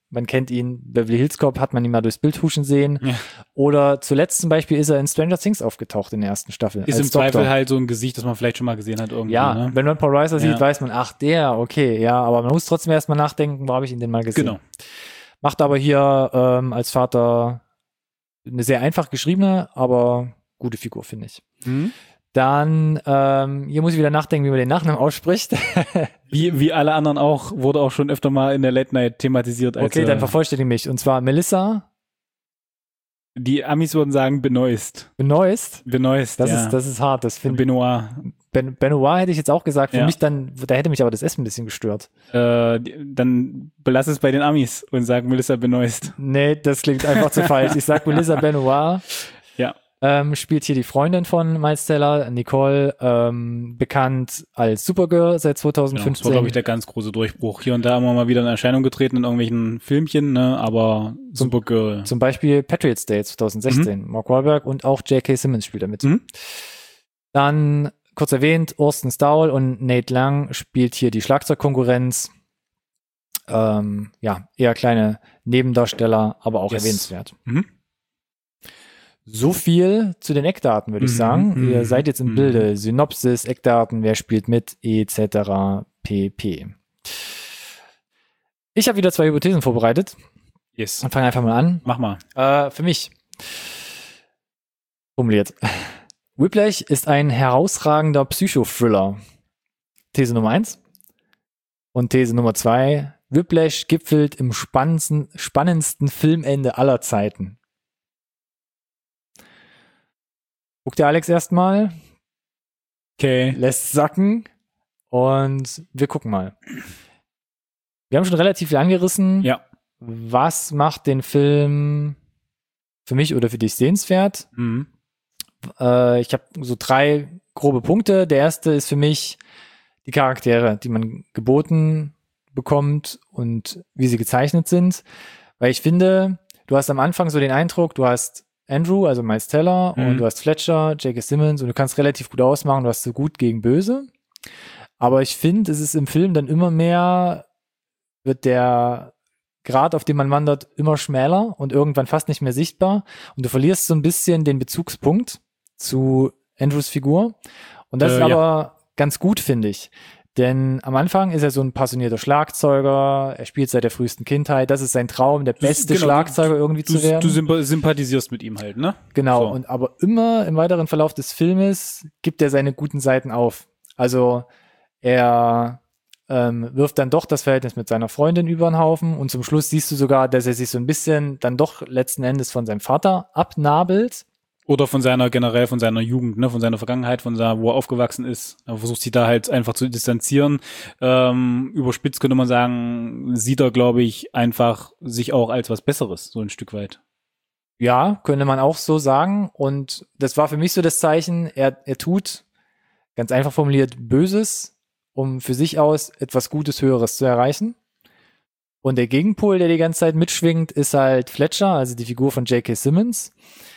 A: Man kennt ihn, Beverly Hills Cop hat man ihn mal durchs Bild huschen sehen.
B: Ja.
A: Oder zuletzt zum Beispiel ist er in Stranger Things aufgetaucht in der ersten Staffel.
B: Ist
A: als
B: im Zweifel
A: Doktor.
B: halt so ein Gesicht, das man vielleicht schon mal gesehen hat irgendwie.
A: Ja,
B: ne?
A: wenn man Paul Reiser sieht,
B: Ja.
A: weiß man, ach der, okay, ja, aber man muss trotzdem erstmal nachdenken, wo habe ich ihn denn mal gesehen.
B: Genau.
A: Macht aber hier ähm, als Vater eine sehr einfach geschriebene, aber gute Figur, finde ich.
B: Mhm.
A: Dann, ähm, hier muss ich wieder nachdenken, wie man den Nachnamen ausspricht.
B: Wie, wie alle anderen auch, wurde auch schon öfter mal in der Late Night thematisiert. Als,
A: Okay,
B: äh,
A: dann vervollständige mich. Und zwar Melissa
B: Die Amis würden sagen Benoist.
A: Benoist.
B: Benoist,
A: Das
B: ja.
A: ist, das ist hart. Das finde
B: Benoit.
A: ben, Benoit hätte ich jetzt auch gesagt. Für
B: Ja.
A: mich dann, da hätte mich aber das Essen ein bisschen gestört.
B: Äh, die- dann belass es bei den Amis und sag Melissa Benoist.
A: Nee, das klingt einfach zu falsch. Ich sag Melissa Benoit.
B: Ja.
A: Ähm, spielt hier die Freundin von Miles Teller, Nicole, ähm, bekannt als Supergirl seit
B: Genau, das war,
A: zweitausendfünfzehn.
B: glaube ich, der ganz große Durchbruch. Hier und da immer mal wieder in Erscheinung getreten in irgendwelchen Filmchen, ne? Aber Supergirl.
A: Zum Beispiel Patriots Day zweitausendsechzehn. Mark Wahlberg und auch J K. Simmons spielt damit.
B: Mhm.
A: Dann, kurz erwähnt, Orson Stowell und Nate Lang spielt hier die Schlagzeugkonkurrenz. Ähm, ja, eher kleine Nebendarsteller, aber auch
B: Yes.
A: erwähnenswert.
B: Mhm.
A: So viel zu den Eckdaten, würde ich
B: Mhm,
A: sagen.
B: mhm,
A: Ihr seid jetzt im
B: mhm.
A: Bilde. Synopsis, Eckdaten, wer spielt mit, et cetera pp. Ich habe wieder zwei Hypothesen vorbereitet
B: Yes.
A: und fange einfach mal an.
B: Mach mal.
A: Äh, für mich formuliert. Whiplash ist ein herausragender Psychothriller. These Nummer eins. Und These Nummer zwei. Whiplash gipfelt im spannendsten, spannendsten Filmende aller Zeiten. Guckt der Alex erstmal,
B: Okay.
A: lässt sacken und wir gucken mal. Wir haben schon relativ viel angerissen.
B: Ja.
A: Was macht den Film für mich oder für dich sehenswert?
B: Mhm.
A: Äh, ich habe so drei grobe Punkte. Der erste ist für mich die Charaktere, die man geboten bekommt und wie sie gezeichnet sind. Weil ich finde, du hast am Anfang so den Eindruck, du hast Andrew, also Miles Teller,
B: Mhm.
A: und du hast Fletcher, J K. Simmons und du kannst relativ gut ausmachen, du hast so gut gegen böse. Aber ich finde, es ist im Film dann immer mehr, wird der Grad, auf dem man wandert, immer schmäler und irgendwann fast nicht mehr sichtbar. Und du verlierst so ein bisschen den Bezugspunkt zu Andrews Figur. Und das
B: Äh,
A: ist
B: ja.
A: aber ganz gut, finde ich. Denn am Anfang ist er so ein passionierter Schlagzeuger, er spielt seit der frühesten Kindheit, das ist sein Traum, der beste
B: genau,
A: Schlagzeuger irgendwie
B: Du,
A: zu werden.
B: du sympa- sympathisierst mit ihm halt, ne?
A: Genau,
B: So.
A: und aber immer im weiteren Verlauf des Filmes gibt er seine guten Seiten auf. Also er ähm, wirft dann doch das Verhältnis mit seiner Freundin über den Haufen und zum Schluss siehst du sogar, dass er sich so ein bisschen dann doch letzten Endes von seinem Vater abnabelt.
B: Oder von seiner, generell von seiner Jugend, ne, von seiner Vergangenheit, von da, wo er aufgewachsen ist. Er versucht sich da halt einfach zu distanzieren. Ähm, überspitzt könnte man sagen, sieht er, glaube ich, einfach sich auch als was Besseres, so ein Stück weit.
A: Ja, könnte man auch so sagen. Und das war für mich so das Zeichen, er, er tut, ganz einfach formuliert, Böses, um für sich aus etwas Gutes, Höheres zu erreichen. Und der Gegenpol, der die ganze Zeit mitschwingt, ist halt Fletcher, also die Figur von J K. Simmons,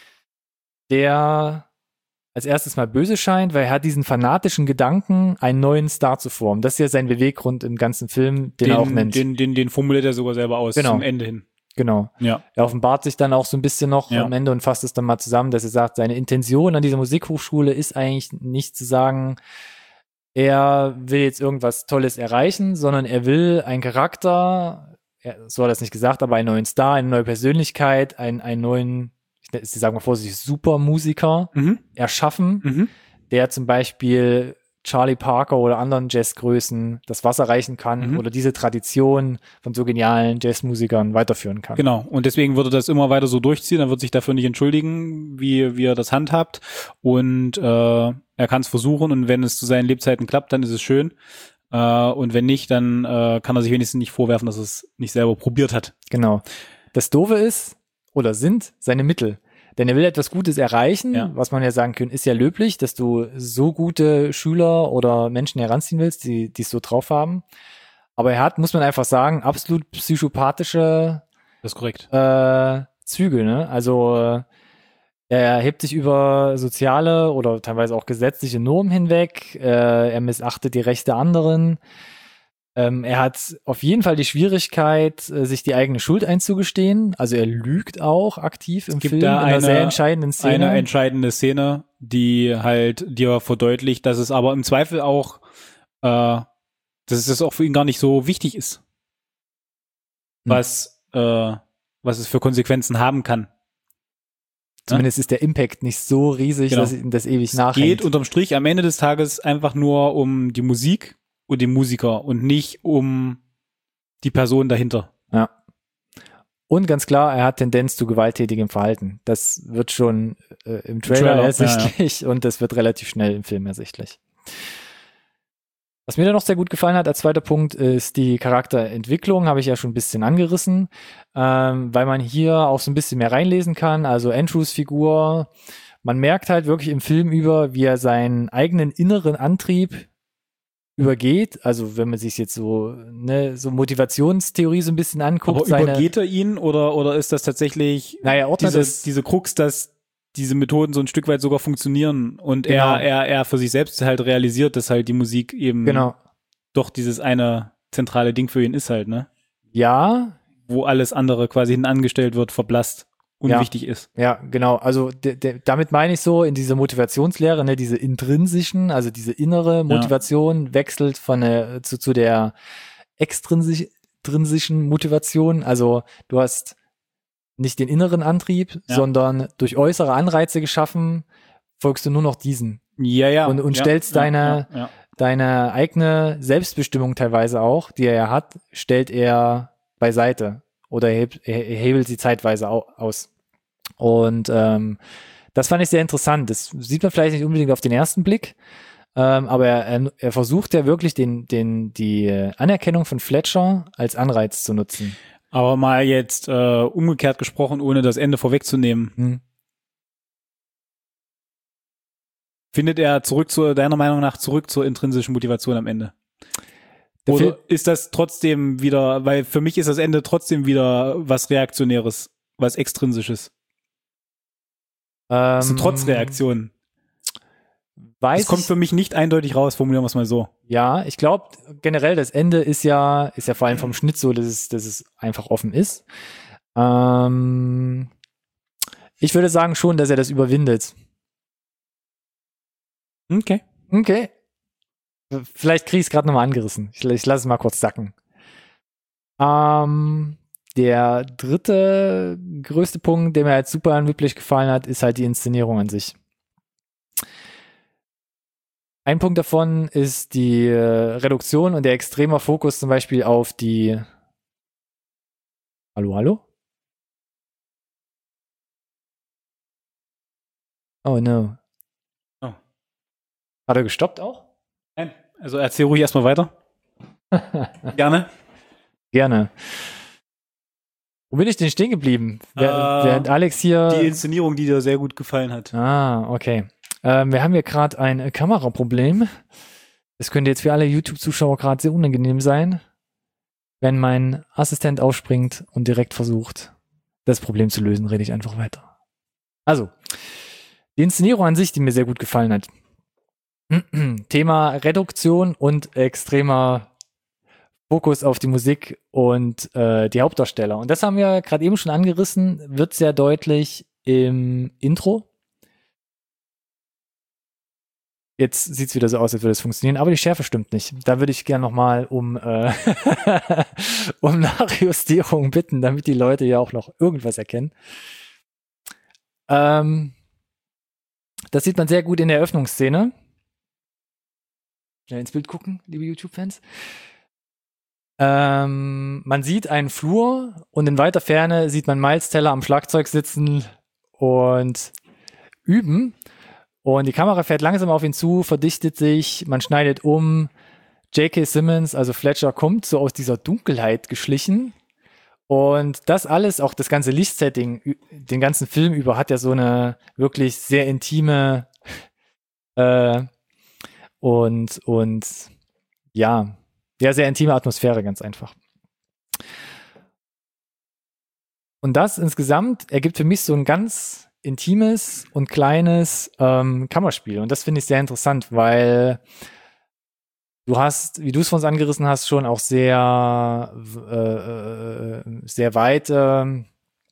A: der als erstes mal böse scheint, weil er hat diesen fanatischen Gedanken, einen neuen Star zu formen. Das ist ja sein Beweggrund im ganzen Film, den, er auch nennt.
B: Den, den, den formuliert er sogar selber aus,
A: Genau.
B: zum Ende hin.
A: Genau.
B: Ja.
A: Er offenbart sich dann auch so ein bisschen noch
B: Ja.
A: am Ende und fasst es dann mal zusammen, dass er sagt, seine Intention an dieser Musikhochschule ist eigentlich nicht zu sagen, er will jetzt irgendwas Tolles erreichen, sondern er will einen Charakter, er, so hat er es nicht gesagt, aber einen neuen Star, eine neue Persönlichkeit, einen, einen neuen, ich sage mal vorsichtig, Supermusiker
B: Mhm.
A: erschaffen,
B: Mhm.
A: der zum Beispiel Charlie Parker oder anderen Jazzgrößen das Wasser reichen kann
B: Mhm.
A: oder diese Tradition von so genialen Jazzmusikern weiterführen kann.
B: Genau. Und deswegen würde das immer weiter so durchziehen. Er wird sich dafür nicht entschuldigen, wie, wie er das handhabt. Und äh, er kann es versuchen. Und wenn es zu seinen Lebzeiten klappt, dann ist es schön. Äh, und wenn nicht, dann äh, kann er sich wenigstens nicht vorwerfen, dass er es nicht selber probiert hat.
A: Genau. Das Doofe ist, oder sind seine Mittel. Denn er will etwas Gutes erreichen,
B: Ja.
A: was man ja sagen kann, ist ja löblich, dass du so gute Schüler oder Menschen heranziehen willst, die die es so drauf haben. Aber er hat, muss man einfach sagen, absolut psychopathische
B: Das ist korrekt.
A: äh, Züge. Ne? Also äh, er hebt sich über soziale oder teilweise auch gesetzliche Normen hinweg. Äh, er missachtet die Rechte anderen. Ähm, er hat auf jeden Fall die Schwierigkeit, äh, sich die eigene Schuld einzugestehen. Also er lügt auch aktiv im
B: Es gibt
A: Film
B: da
A: in einer
B: eine,
A: sehr entscheidenden Szene.
B: eine entscheidende Szene, die halt dir verdeutlicht, dass es aber im Zweifel auch, äh, dass es auch für ihn gar nicht so wichtig ist, was, hm. äh, was es für Konsequenzen haben kann.
A: Zumindest ja? ist der Impact nicht so riesig, genau. dass ihm das ewig nachhängt.
B: Es geht unterm Strich am Ende des Tages einfach nur um die Musik und die Musiker und nicht um die Person dahinter.
A: Ja. Und ganz klar, er hat Tendenz zu gewalttätigem Verhalten. Das wird schon äh, im Trailer, Trailer ersichtlich ja, ja. und das wird relativ schnell im Film ersichtlich. Was mir dann noch sehr gut gefallen hat als zweiter Punkt ist die Charakterentwicklung, habe ich ja schon ein bisschen angerissen, ähm, weil man hier auch so ein bisschen mehr reinlesen kann. Also Andrews Figur, man merkt halt wirklich im Film über, wie er seinen eigenen inneren Antrieb übergeht, also wenn man sich jetzt so ne so Motivationstheorie so ein bisschen anguckt.
B: Aber seine, übergeht er ihn oder oder ist das tatsächlich
A: naja,
B: diese,
A: das,
B: diese Krux, dass diese Methoden so ein Stück weit sogar funktionieren und genau. er er er für sich selbst halt realisiert, dass halt die Musik eben
A: genau.
B: doch dieses eine zentrale Ding für ihn ist halt, ne?
A: Ja.
B: Wo alles andere quasi hin angestellt wird, verblasst. Unwichtig
A: ja,
B: ist.
A: Ja, genau. Also de, de, damit meine ich so, in dieser Motivationslehre, ne, diese intrinsischen, also diese innere Motivation ja. wechselt von der, zu, zu der extrinsischen Motivation. Also du hast nicht den inneren Antrieb, ja. sondern durch äußere Anreize geschaffen, folgst du nur noch diesen.
B: Ja, ja.
A: Und, und
B: ja,
A: stellst
B: ja,
A: deine,
B: ja, ja.
A: deine eigene Selbstbestimmung teilweise auch, die er ja hat, stellt er beiseite oder er hebt, er hebelt sie zeitweise aus. Und ähm, das fand ich sehr interessant. Das sieht man vielleicht nicht unbedingt auf den ersten Blick, ähm, aber er, er versucht ja wirklich den, den, die Anerkennung von Fletcher als Anreiz zu nutzen.
B: Aber mal jetzt äh, umgekehrt gesprochen, ohne das Ende vorwegzunehmen. Hm. Findet er zurück zu, deiner Meinung nach, zurück zur intrinsischen Motivation am Ende? Der Oder Film ist das trotzdem wieder, weil für mich ist das Ende trotzdem wieder was Reaktionäres, was Extrinsisches. Das ist eine Trotzreaktion.
A: Weiß
B: das kommt für mich nicht eindeutig raus, formulieren wir es mal so.
A: Ja, ich glaube generell das Ende ist ja ist ja vor allem vom Schnitt so, dass es, dass es einfach offen ist. Ähm, ich würde sagen schon, dass er das überwindet.
B: Okay.
A: Okay. Vielleicht kriege ich es gerade nochmal angerissen. Ich, ich lasse es mal kurz sacken. Ähm, der dritte größte Punkt, der mir halt super angeblich gefallen hat, ist halt die Inszenierung an sich. Ein Punkt davon ist die äh, Reduktion und der extreme Fokus zum Beispiel auf die Hallo, hallo? Oh no.
B: Oh.
A: Hat er gestoppt auch?
B: Nein. Also erzähl ruhig erstmal weiter. Gerne.
A: Gerne. Wo bin ich denn stehen geblieben? Wer, äh, während Alex hier...
B: Die Inszenierung, die dir sehr gut gefallen hat.
A: Ah, okay. Ähm, wir haben hier gerade ein Kameraproblem. Das könnte jetzt für alle YouTube-Zuschauer gerade sehr unangenehm sein, wenn mein Assistent aufspringt und direkt versucht, das Problem zu lösen, rede ich einfach weiter. Also, die Inszenierung an sich, die mir sehr gut gefallen hat. Thema Reduktion und extremer Fokus auf die Musik und äh, die Hauptdarsteller. Und das haben wir gerade eben schon angerissen, wird sehr deutlich im Intro. Jetzt sieht es wieder so aus, als würde es funktionieren, aber die Schärfe stimmt nicht. Da würde ich gerne nochmal um, äh, um Nachjustierung bitten, damit die Leute ja auch noch irgendwas erkennen. Ähm, das sieht man sehr gut in der Eröffnungsszene. Schnell ins Bild gucken, liebe YouTube-Fans. Ähm, man sieht einen Flur und in weiter Ferne sieht man Miles Teller am Schlagzeug sitzen und üben. Und die Kamera fährt langsam auf ihn zu, verdichtet sich, man schneidet um. J K. Simmons, also Fletcher, kommt so aus dieser Dunkelheit geschlichen. Und das alles, auch das ganze Lichtsetting, den ganzen Film über, hat ja so eine wirklich sehr intime äh, und, und ja, ja, sehr intime Atmosphäre, ganz einfach. Und das insgesamt ergibt für mich so ein ganz intimes und kleines ähm, Kammerspiel. Und das finde ich sehr interessant, weil Du hast, wie du es von uns angerissen hast, schon auch sehr, äh, äh, sehr weite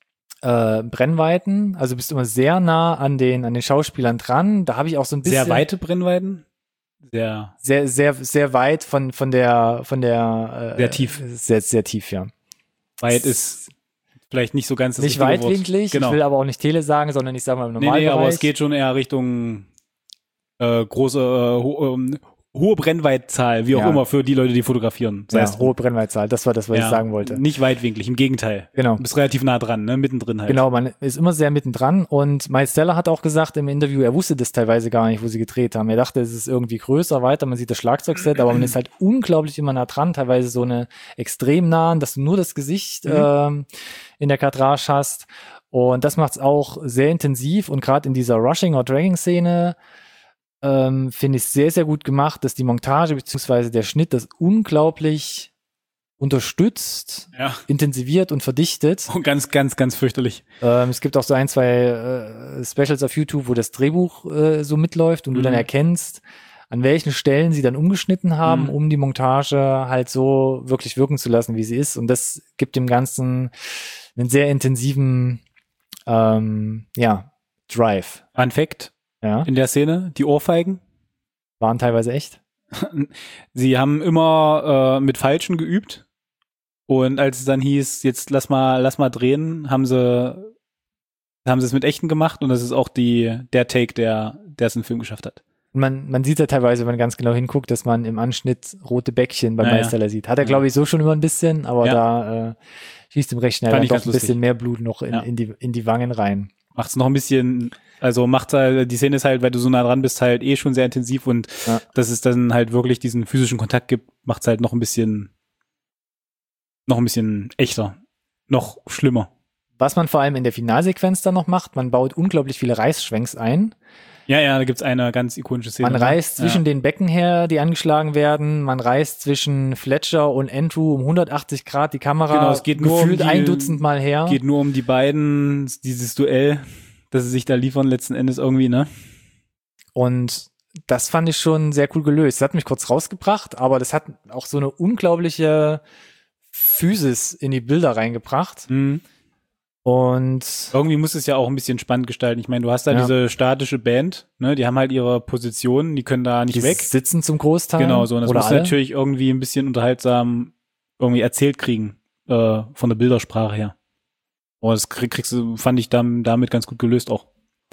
A: äh, Brennweiten. Also bist immer sehr nah an den, an den Schauspielern dran. Da habe ich auch so ein bisschen.
B: Sehr weite Brennweiten? Sehr.
A: Sehr, sehr, sehr weit von, von der, von der. Äh,
B: sehr tief.
A: Sehr, sehr tief, ja.
B: Weit ist vielleicht nicht so ganz das
A: nicht
B: richtige
A: weitwinklig.
B: Wort. Genau.
A: Ich will aber auch nicht Tele sagen, sondern ich sage mal im
B: Nee,
A: Normalbereich.
B: nee, aber es geht schon eher Richtung äh, große, äh, ho ähm, hohe Brennweitzahl, wie auch
A: Ja.
B: immer, für die Leute, die fotografieren. Das
A: Ja,
B: heißt,
A: hohe Brennweitzahl. Das war das, was
B: ja,
A: ich sagen wollte.
B: Nicht weitwinklig, im Gegenteil.
A: Genau.
B: Du bist relativ nah dran, ne? Mittendrin halt.
A: Genau, man ist immer sehr mittendran und Miles Teller hat auch gesagt im Interview, er wusste das teilweise gar nicht, wo sie gedreht haben. Er dachte, es ist irgendwie größer, weiter, man sieht das Schlagzeugset, aber man ist halt unglaublich immer nah dran, teilweise so eine extrem nahen, dass du nur das Gesicht
B: Mhm.
A: ähm, in der Kadrage hast und das macht es auch sehr intensiv und gerade in dieser Rushing- or Dragging-Szene ähm, finde ich sehr, sehr gut gemacht, dass die Montage beziehungsweise der Schnitt das unglaublich unterstützt,
B: Ja.
A: intensiviert und verdichtet.
B: Und ganz, ganz, ganz fürchterlich.
A: Ähm, es gibt auch so ein, zwei äh, Specials auf YouTube, wo das Drehbuch äh, so mitläuft und du
B: Mhm.
A: dann erkennst, an welchen Stellen sie dann umgeschnitten haben,
B: Mhm.
A: um die Montage halt so wirklich wirken zu lassen, wie sie ist. Und das gibt dem Ganzen einen sehr intensiven ähm, ja, Drive.
B: Fun Fact
A: Ja,
B: in der Szene, die Ohrfeigen.
A: waren teilweise echt.
B: Sie haben immer äh, mit Falschen geübt. Und als es dann hieß, jetzt lass mal, lass mal drehen, haben sie, haben sie es mit echten gemacht und das ist auch die, der Take, der, der es im Film geschafft hat.
A: Man, man sieht ja teilweise, wenn man ganz genau hinguckt, dass man im Anschnitt rote Bäckchen beim
B: Ja, ja.
A: Meisterler sieht. Hat er,
B: Ja.
A: glaube ich, so schon immer ein bisschen, aber
B: Ja.
A: da äh, schießt ihm recht schnell
B: Fand
A: dann
B: ich
A: doch
B: ganz
A: ein bisschen
B: lustig.
A: mehr Blut noch in,
B: Ja.
A: in, die, in die Wangen rein.
B: Macht's noch ein bisschen, also macht halt, die Szene ist halt, weil du so nah dran bist, halt eh schon sehr intensiv und
A: Ja.
B: dass es dann halt wirklich diesen physischen Kontakt gibt, macht's halt noch ein bisschen, noch ein bisschen echter, noch schlimmer.
A: Was man vor allem in der Finalsequenz dann noch macht, man baut unglaublich viele Reißschwenks ein.
B: Ja, ja, da gibt's eine ganz ikonische Szene.
A: Man
B: ne?
A: reißt zwischen
B: ja.
A: den Becken her, die angeschlagen werden. Man reißt zwischen Fletcher und Andrew um hundertachtzig Grad die Kamera
B: Genau, es geht nur um
A: gefühlt
B: die-
A: ein Dutzend Mal her.
B: Geht nur um die beiden, dieses Duell, dass sie sich da liefern letzten Endes irgendwie, ne?
A: Und das fand ich schon sehr cool gelöst. Das hat mich kurz rausgebracht, aber das hat auch so eine unglaubliche Physis in die Bilder reingebracht.
B: Mhm.
A: Und
B: Irgendwie muss es ja auch ein bisschen spannend gestalten. Ich meine, du hast da
A: Ja.
B: diese statische Band, ne? Die haben halt ihre Position, die können da nicht
A: die
B: weg.
A: sitzen zum Großteil.
B: Genau, so. Und das
A: oder
B: musst du
A: alle.
B: natürlich irgendwie ein bisschen unterhaltsam irgendwie erzählt kriegen, äh, von der Bildersprache her. Und das krieg, kriegst du, fand ich dann, damit ganz gut gelöst auch.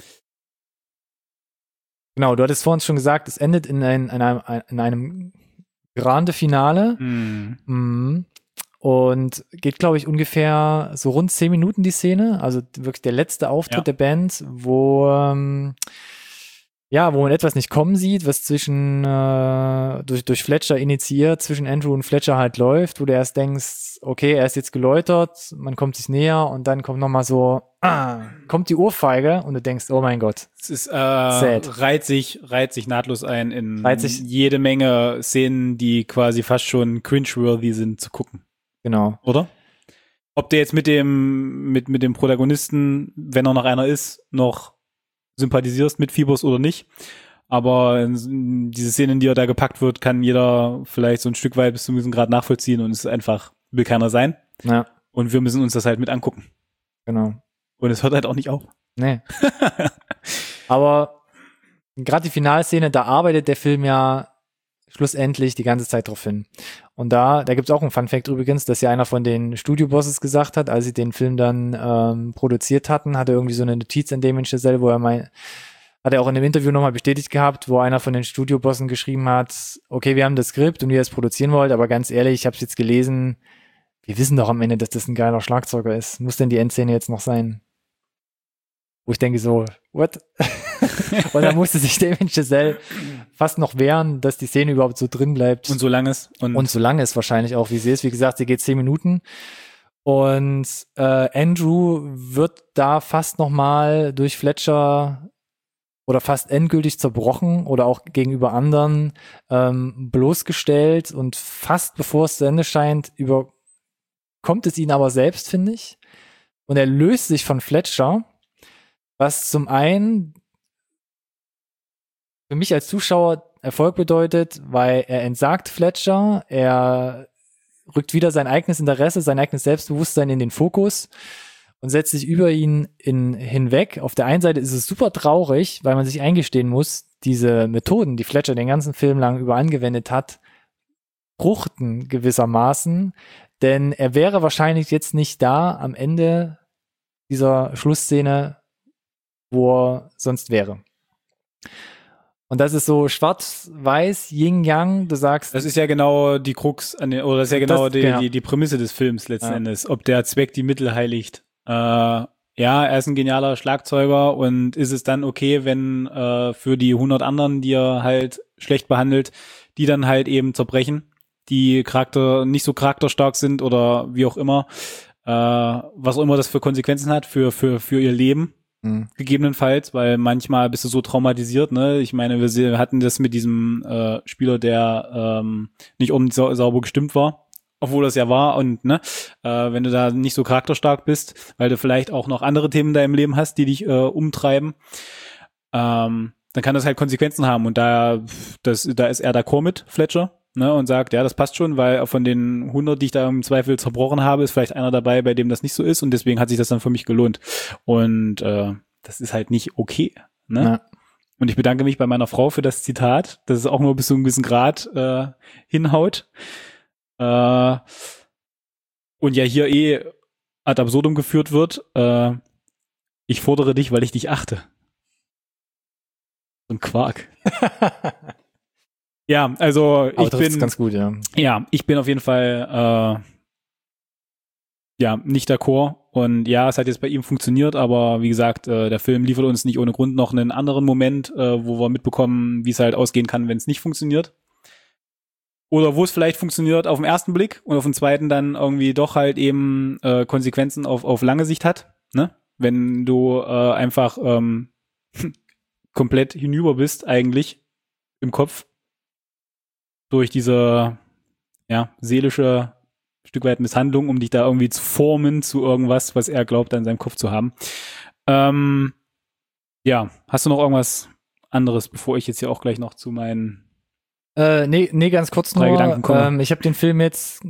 A: Genau, du hattest vorhin schon gesagt, es endet in, ein, in einem, in einem Grande Finale.
B: Mhm.
A: Mhm. Und geht, glaube ich, ungefähr so rund zehn Minuten die Szene. Also wirklich der letzte Auftritt
B: Ja.
A: der Band, wo ähm, ja, wo man etwas nicht kommen sieht, was zwischen äh, durch, durch Fletcher initiiert, zwischen Andrew und Fletcher halt läuft, wo du erst denkst, okay, er ist jetzt geläutert, man kommt sich näher und dann kommt nochmal so, ah, kommt die Ohrfeige und du denkst, oh mein Gott.
B: Es ist, äh,
A: Sad.
B: reiht sich, reiht sich nahtlos ein in
A: Reiht sich-
B: jede Menge Szenen, die quasi fast schon cringe-worthy sind zu gucken.
A: Genau.
B: Oder? Ob der jetzt mit dem, mit, mit dem Protagonisten, wenn er noch einer ist, noch sympathisierst, mitfieberst oder nicht. Aber in- diese Szene, in die er da gepackt wird, kann jeder vielleicht so ein Stück weit bis zu einem gewissen Grad nachvollziehen und es ist einfach, will keiner sein.
A: Ja,
B: Und wir müssen uns das halt mit angucken.
A: genau.
B: Und es hört halt auch nicht auf.
A: Nee. Aber gerade die Finalszene, da arbeitet der Film ja schlussendlich die ganze Zeit drauf hin. Und da, da gibt's auch einen Fun-Fact übrigens, dass ja einer von den Studio-Bosses gesagt hat, als sie den Film dann ähm, produziert hatten, hat er irgendwie so eine Notiz an Damien Chazelle, wo er mein, hat er auch in dem Interview nochmal bestätigt gehabt, wo einer von den Studio-Bossen geschrieben hat, okay, wir haben das Skript und wie ihr es produzieren wollt, aber ganz ehrlich, ich habe es jetzt gelesen, wir wissen doch am Ende, dass das ein geiler Schlagzeuger ist. Muss denn die Endszene jetzt noch sein? Wo ich denke so, what? Und dann musste sich Damien Chazelle fast noch wehren, dass die Szene überhaupt so drin bleibt.
B: Und so lang ist. Und,
A: Und so lange ist wahrscheinlich auch, wie sie ist. Wie gesagt, sie geht zehn Minuten. Und äh, Andrew wird da fast noch mal durch Fletcher oder fast endgültig zerbrochen oder auch gegenüber anderen ähm, bloßgestellt. Und fast bevor es zu Ende scheint, überkommt es ihn aber selbst, finde ich. Und er löst sich von Fletcher, was zum einen für mich als Zuschauer Erfolg bedeutet, weil er entsagt Fletcher, er rückt wieder sein eigenes Interesse, sein eigenes Selbstbewusstsein in den Fokus und setzt sich über ihn in, hinweg. Auf der einen Seite ist es super traurig, weil man sich eingestehen muss, diese Methoden, die Fletcher den ganzen Film lang über angewendet hat, fruchten gewissermaßen, denn er wäre wahrscheinlich jetzt nicht da am Ende dieser Schlussszene, wo er sonst wäre. Und das ist so schwarz-weiß, Yin-Yang, du sagst...
B: Das ist ja genau die Krux, an den, oder das ist ja genau, das, die, genau. Die, die Prämisse des Films letzten ja. Endes, ob der Zweck die Mittel heiligt. Äh, ja, er ist ein genialer Schlagzeuger und ist es dann okay, wenn äh, für die hundert anderen, die er halt schlecht behandelt, die dann halt eben zerbrechen, die Charakter nicht so charakterstark sind oder wie auch immer, äh, was auch immer das für Konsequenzen hat für für für ihr Leben. Mhm. Gegebenenfalls, weil manchmal bist du so traumatisiert, ne? Ich meine, wir hatten das mit diesem äh, Spieler, der ähm, nicht ordentlich sau- sauber gestimmt war, obwohl das ja war und ne, äh, wenn du da nicht so charakterstark bist, weil du vielleicht auch noch andere Themen in deinem Leben hast, die dich äh, umtreiben, ähm, dann kann das halt Konsequenzen haben und da das da ist er d'accord mit Fletcher. Ne, und sagt, ja, das passt schon, weil von den hundert, die ich da im Zweifel zerbrochen habe, ist vielleicht einer dabei, bei dem das nicht so ist und deswegen hat sich das dann für mich gelohnt. Und äh, das ist halt nicht okay. Ne? Ja. Und ich bedanke mich bei meiner Frau für das Zitat, dass es auch nur bis zu einem gewissen Grad äh, hinhaut. Äh, und ja hier eh ad absurdum geführt wird. Äh, ich fordere dich, weil ich dich achte. So ein Quark. Ja, also
A: Aber
B: ich
A: das
B: bin
A: ist ganz gut, ja.
B: Ja, ich bin auf jeden Fall äh, ja nicht d'accord und ja, es hat jetzt bei ihm funktioniert, aber wie gesagt, äh, der Film liefert uns nicht ohne Grund noch einen anderen Moment, äh, wo wir mitbekommen, wie es halt ausgehen kann, wenn es nicht funktioniert. Oder wo es vielleicht funktioniert auf den ersten Blick und auf den zweiten dann irgendwie doch halt eben äh, Konsequenzen auf auf lange Sicht hat, ne? Wenn du äh, einfach ähm, komplett hinüber bist eigentlich im Kopf durch diese, ja, seelische Stück weit Misshandlung, um dich da irgendwie zu formen zu irgendwas, was er glaubt, in seinem Kopf zu haben. Ähm, ja, hast du noch irgendwas anderes, bevor ich jetzt hier auch gleich noch zu meinen
A: äh, nee, nee, ganz kurz
B: drei
A: nur.
B: Gedanken komme?
A: Ähm, ich habe den Film jetzt,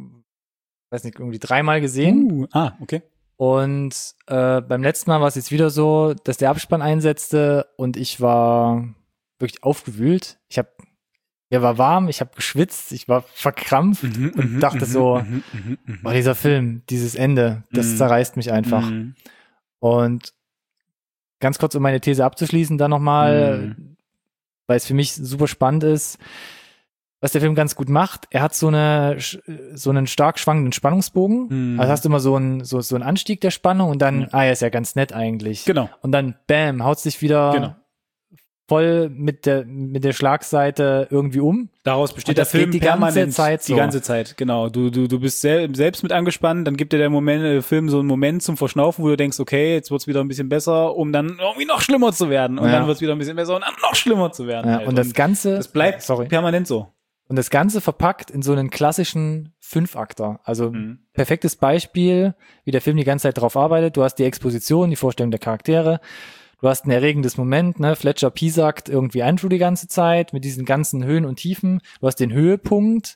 A: weiß nicht, irgendwie dreimal gesehen.
B: Uh, ah, okay.
A: Und äh, beim letzten Mal war es jetzt wieder so, dass der Abspann einsetzte und ich war wirklich aufgewühlt. Ich habe Mir war warm, ich habe geschwitzt, ich war verkrampft
B: Mhm,
A: und
B: mhm,
A: dachte
B: mhm,
A: so,
B: mhm, mhm, mhm.
A: oh, dieser Film, dieses Ende, das
B: Mhm.
A: zerreißt mich einfach.
B: Mhm.
A: Und ganz kurz, um meine These abzuschließen, dann nochmal,
B: Mhm.
A: weil es für mich super spannend ist, was der Film ganz gut macht. Er hat so eine so einen stark schwankenden Spannungsbogen.
B: Mhm.
A: Also hast du immer so einen so so einen Anstieg der Spannung und dann,
B: Ja.
A: ah, ja, ist ja ganz nett eigentlich.
B: Genau.
A: Und dann, bam, haut sich wieder
B: Genau.
A: voll mit der mit der Schlagseite irgendwie um.
B: Daraus besteht
A: Und
B: der
A: das geht
B: Film
A: die ganze
B: permanent,
A: Zeit so.
B: die ganze Zeit, genau. Du du du bist sel- selbst mit angespannt, dann gibt dir der Moment, der Film so einen Moment zum Verschnaufen, wo du denkst, okay, jetzt wird's wieder ein bisschen besser, um dann irgendwie noch schlimmer zu werden. Und
A: Ja.
B: dann wird's wieder ein bisschen besser und dann noch schlimmer zu werden.
A: Ja,
B: halt.
A: und das Ganze,
B: das bleibt
A: sorry.
B: permanent so.
A: Und das Ganze verpackt in so einen klassischen Fünfakter. Also
B: Mhm.
A: perfektes Beispiel, wie der Film die ganze Zeit drauf arbeitet. Du hast die Exposition, die Vorstellung der Charaktere. Du hast ein erregendes Moment, ne? Fletcher piesackt irgendwie Andrew die ganze Zeit mit diesen ganzen Höhen und Tiefen. Du hast den Höhepunkt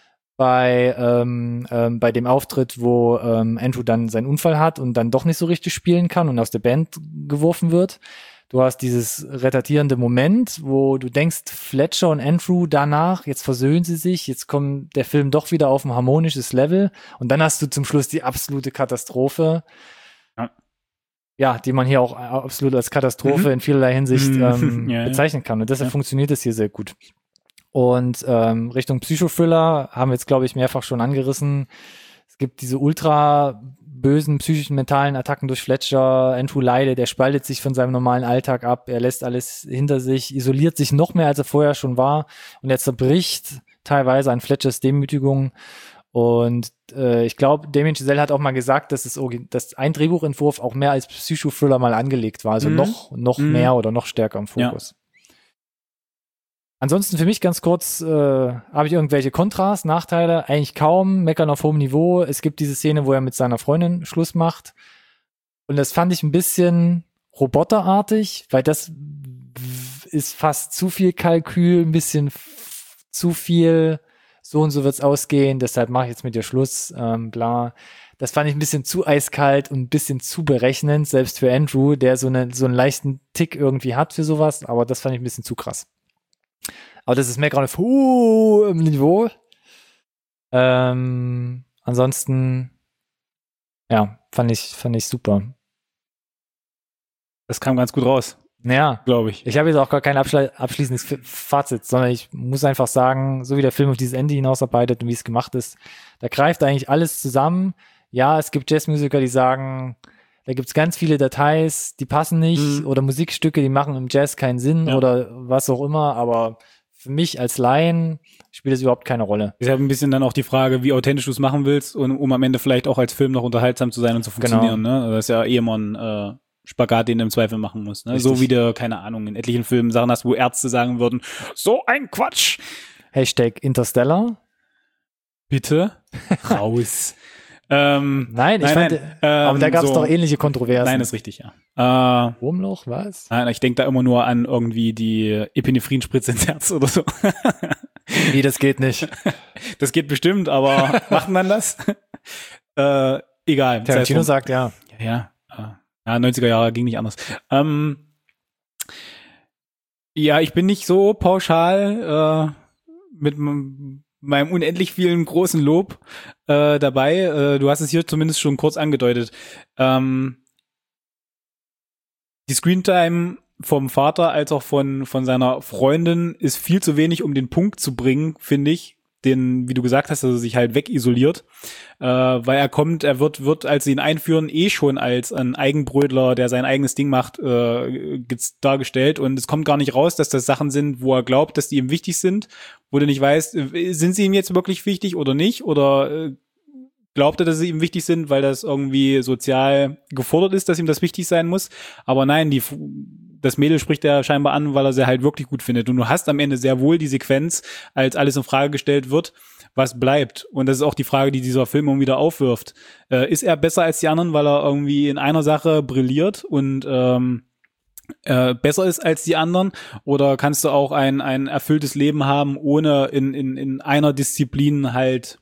A: bei ähm, ähm, bei dem Auftritt, wo ähm, Andrew dann seinen Unfall hat und dann doch nicht so richtig spielen kann und aus der Band geworfen wird. Du hast dieses retardierende Moment, wo du denkst, Fletcher und Andrew danach, jetzt versöhnen sie sich, jetzt kommt der Film doch wieder auf ein harmonisches Level und dann hast du zum Schluss die absolute Katastrophe.
B: Ja.
A: Ja, die man hier auch absolut als Katastrophe
B: Mhm.
A: in vielerlei Hinsicht
B: Mhm.
A: ähm,
B: Ja, ja.
A: bezeichnen kann. Und deshalb
B: Ja.
A: funktioniert es hier sehr gut. Und ähm, Richtung Psychothriller haben wir jetzt, glaube ich, mehrfach schon angerissen. Es gibt diese ultra bösen psychischen, mentalen Attacken durch Fletcher. Andrew leidet, er spaltet sich von seinem normalen Alltag ab, er lässt alles hinter sich, isoliert sich noch mehr, als er vorher schon war und er zerbricht teilweise an Fletchers Demütigung. Und äh, ich glaube, Damien Chazelle hat auch mal gesagt, dass, es, dass ein Drehbuchentwurf auch mehr als Psychothriller mal angelegt war, also
B: Mhm.
A: noch, noch
B: Mhm.
A: mehr oder noch stärker im Fokus. Ansonsten für mich ganz kurz, äh, habe ich irgendwelche Kontras, Nachteile? Eigentlich kaum, meckern auf hohem Niveau. Es gibt diese Szene, wo er mit seiner Freundin Schluss macht. Und das fand ich ein bisschen roboterartig, weil das, ist fast zu viel Kalkül, ein bisschen f- zu viel, so und so wird's ausgehen, deshalb mache ich jetzt mit dir Schluss, ähm, bla. Das fand ich ein bisschen zu eiskalt und ein bisschen zu berechnend, selbst für Andrew, der so, eine, so einen leichten Tick irgendwie hat für sowas, aber das fand ich ein bisschen zu krass. Aber das ist mehr gerade auf hohem Niveau. Ähm, ansonsten, ja, fand ich, fand ich super.
B: Das kam ganz gut raus,
A: Ja,
B: glaube ich.
A: ich habe jetzt auch gar kein abschli- abschließendes F- Fazit, sondern ich muss einfach sagen, so wie der Film auf dieses Ende hinausarbeitet und wie es gemacht ist, da greift eigentlich alles zusammen. Ja, es gibt Jazzmusiker, die sagen, da gibt's ganz viele Details, die passen nicht,
B: Mhm.
A: oder Musikstücke, die machen im Jazz keinen Sinn
B: Ja.
A: oder was auch immer, aber für mich als Laien spielt es überhaupt keine Rolle.
B: Ich habe ein bisschen dann auch die Frage, wie authentisch du es machen willst, und um am Ende vielleicht auch als Film noch unterhaltsam zu sein und zu funktionieren.
A: Genau.
B: Ne? Das ist ja eh immer ein äh, Spagat, den du im Zweifel machen musst. Ne?
A: Richtig.
B: So wie du, keine Ahnung, in etlichen Filmen Sachen hast, wo Ärzte sagen würden, so ein Quatsch.
A: Hashtag Interstellar.
B: Bitte raus. ähm,
A: Nein, ich
B: nein,
A: fand,
B: nein,
A: aber
B: ähm,
A: da gab es
B: so-
A: doch ähnliche Kontroversen.
B: Nein, ist richtig, ja. Äh,
A: Wurmloch, was?
B: nein, ich denke da immer nur an irgendwie die Epinephrine-Spritze ins Herz oder so.
A: Wie, das geht nicht.
B: Das geht bestimmt, aber macht man das? äh, egal. Das heißt,
A: Tarantino sagt ja.
B: Ja, ja. Ja, neunziger Jahre ging nicht anders. Ähm, ja, ich bin nicht so pauschal äh, mit m- meinem unendlich vielen großen Lob äh, dabei. Äh, du hast es hier zumindest schon kurz angedeutet. Ähm, die Screentime vom Vater als auch von von seiner Freundin ist viel zu wenig, um den Punkt zu bringen, finde ich. Den, wie du gesagt hast, dass er sich halt wegisoliert, äh, weil er kommt, er wird, wird, als sie ihn einführen, eh schon als ein Eigenbrötler, der sein eigenes Ding macht, äh, dargestellt, und es kommt gar nicht raus, dass das Sachen sind, wo er glaubt, dass die ihm wichtig sind, wo du nicht weißt, sind sie ihm jetzt wirklich wichtig oder nicht, oder äh, glaubt er, dass sie ihm wichtig sind, weil das irgendwie sozial gefordert ist, dass ihm das wichtig sein muss, aber nein, die das Mädel spricht er scheinbar an, weil er sie halt wirklich gut findet. Und du hast am Ende sehr wohl die Sequenz, als alles in Frage gestellt wird, was bleibt. Und das ist auch die Frage, die dieser Film immer wieder aufwirft. Äh, ist er besser als die anderen, weil er irgendwie in einer Sache brilliert und ähm, äh, besser ist als die anderen? Oder kannst du auch ein ein erfülltes Leben haben, ohne in in in einer Disziplin halt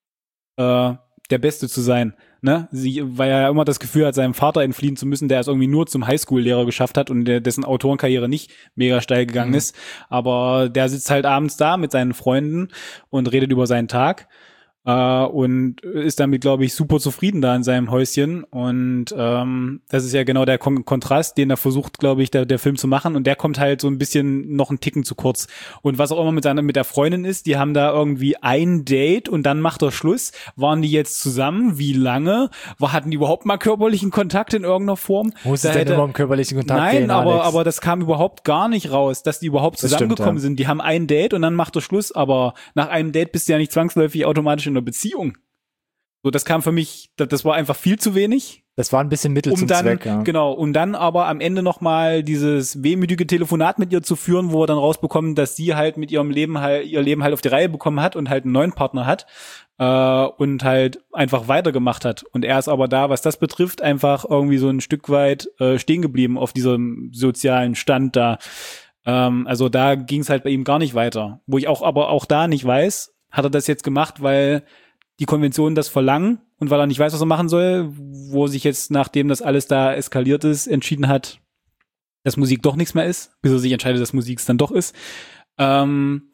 B: äh, der Beste zu sein? Ne? Sie, weil er ja immer das Gefühl hat, seinem Vater entfliehen zu müssen, der es irgendwie nur zum Highschool-Lehrer geschafft hat und der, dessen Autorenkarriere nicht mega steil gegangen
A: Mhm.
B: ist. Aber der sitzt halt abends da mit seinen Freunden und redet über seinen Tag. Äh, und ist damit, glaube ich, super zufrieden da in seinem Häuschen. Und ähm, das ist ja genau der Kon- Kontrast, den er versucht, glaube ich, der, der Film zu machen. Und der kommt halt so ein bisschen noch einen Ticken zu kurz. Und was auch immer mit seiner mit der Freundin ist, die haben da irgendwie ein Date und dann macht er Schluss. Waren die jetzt zusammen? Wie lange? War, hatten die überhaupt mal körperlichen Kontakt in irgendeiner Form?
A: Muss
B: Da
A: es denn
B: hätte-
A: immer um körperlichen Kontakt
B: Nein,
A: gehen,
B: aber,
A: Alex?
B: aber das kam überhaupt gar nicht raus, dass die überhaupt
A: Das stimmt,
B: zusammengekommen
A: ja.
B: sind. Die haben ein Date und dann macht er Schluss, aber nach einem Date bist du ja nicht zwangsläufig automatisch in einer Beziehung. So, das kam für mich, das, das war einfach viel zu wenig.
A: Das war ein bisschen Mittel
B: Um
A: zum
B: dann,
A: Zweck, ja.
B: genau, um dann aber am Ende nochmal dieses wehmütige Telefonat mit ihr zu führen, wo wir dann rausbekommen, dass sie halt mit ihrem Leben halt, ihr Leben halt auf die Reihe bekommen hat und halt einen neuen Partner hat, äh, und halt einfach weitergemacht hat. Und er ist aber da, was das betrifft, einfach irgendwie so ein Stück weit äh, stehen geblieben auf diesem sozialen Stand da. Ähm, also da ging es halt bei ihm gar nicht weiter. Wo ich auch aber auch da nicht weiß, hat er das jetzt gemacht, weil die Konventionen das verlangen und weil er nicht weiß, was er machen soll, wo er sich jetzt, nachdem das alles da eskaliert ist, entschieden hat, dass Musik doch nichts mehr ist, bis er sich entscheidet, dass Musik es dann doch ist. Ähm,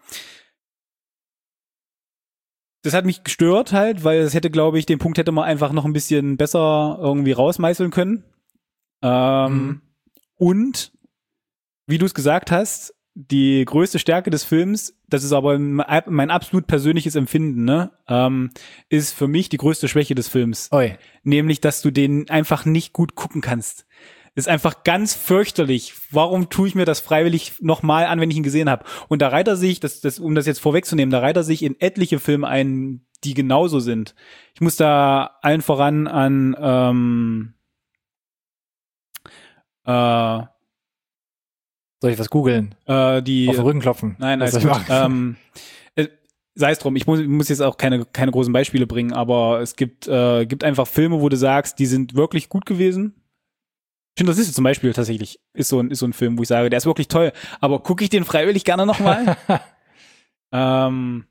B: das hat mich gestört halt, weil es hätte, glaube ich, den Punkt hätte man einfach noch ein bisschen besser irgendwie rausmeißeln können. Ähm,
A: Mhm.
B: Und, wie du es gesagt hast, die größte Stärke des Films, das ist aber mein absolut persönliches Empfinden, ne, ähm, ist für mich die größte Schwäche des Films.
A: Oi.
B: Nämlich, dass du den einfach nicht gut gucken kannst. Ist einfach ganz fürchterlich. Warum tue ich mir das freiwillig nochmal an, wenn ich ihn gesehen habe? Und da reiht er sich, das, das, um das jetzt vorwegzunehmen, da reiht er sich in etliche Filme ein, die genauso sind. Ich muss da allen voran an ähm, äh,
A: Soll ich was googeln?
B: äh, die
A: Auf den Rücken klopfen?
B: Nein,
A: Was
B: alles
A: soll ich
B: gut.
A: machen?
B: Ähm, äh, sei es drum, ich muss, ich muss jetzt auch keine, keine großen Beispiele bringen, aber es gibt, äh, gibt einfach Filme, wo du sagst, die sind wirklich gut gewesen. Schindlers Liste zum Beispiel tatsächlich ist so ein, ist so ein Film, wo ich sage, der ist wirklich toll, aber gucke ich den freiwillig gerne nochmal? ähm,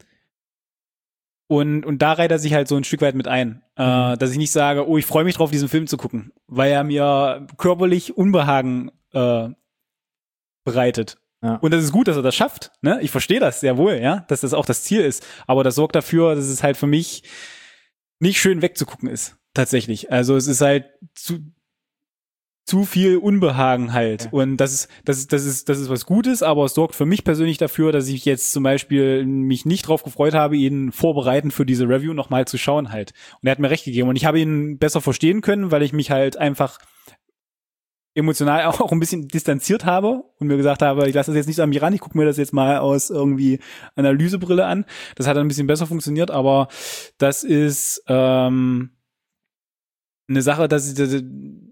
B: und, und da reiht er sich halt so ein Stück weit mit ein, äh,
A: Mhm.
B: dass ich nicht sage, oh, ich freue mich drauf, diesen Film zu gucken, weil er mir körperlich Unbehagen äh, bereitet.
A: Ja.
B: Und das ist gut, dass er das schafft, ne? Ich verstehe das sehr wohl, ja, dass das auch das Ziel ist, aber das sorgt dafür, dass es halt für mich nicht schön wegzugucken ist, tatsächlich. Also es ist halt zu zu viel Unbehagen halt. Ja. Und das ist, das ist, das ist, das ist was Gutes, aber es sorgt für mich persönlich dafür, dass ich jetzt zum Beispiel mich nicht drauf gefreut habe, ihn vorbereitend für diese Review nochmal zu schauen halt. Und er hat mir recht gegeben. Und ich habe ihn besser verstehen können, weil ich mich halt einfach emotional auch ein bisschen distanziert habe und mir gesagt habe, ich lasse das jetzt nicht so an mich ran, ich gucke mir das jetzt mal aus irgendwie Analysebrille an. Das hat dann ein bisschen besser funktioniert, aber das ist ähm, eine Sache, dass ich, dass,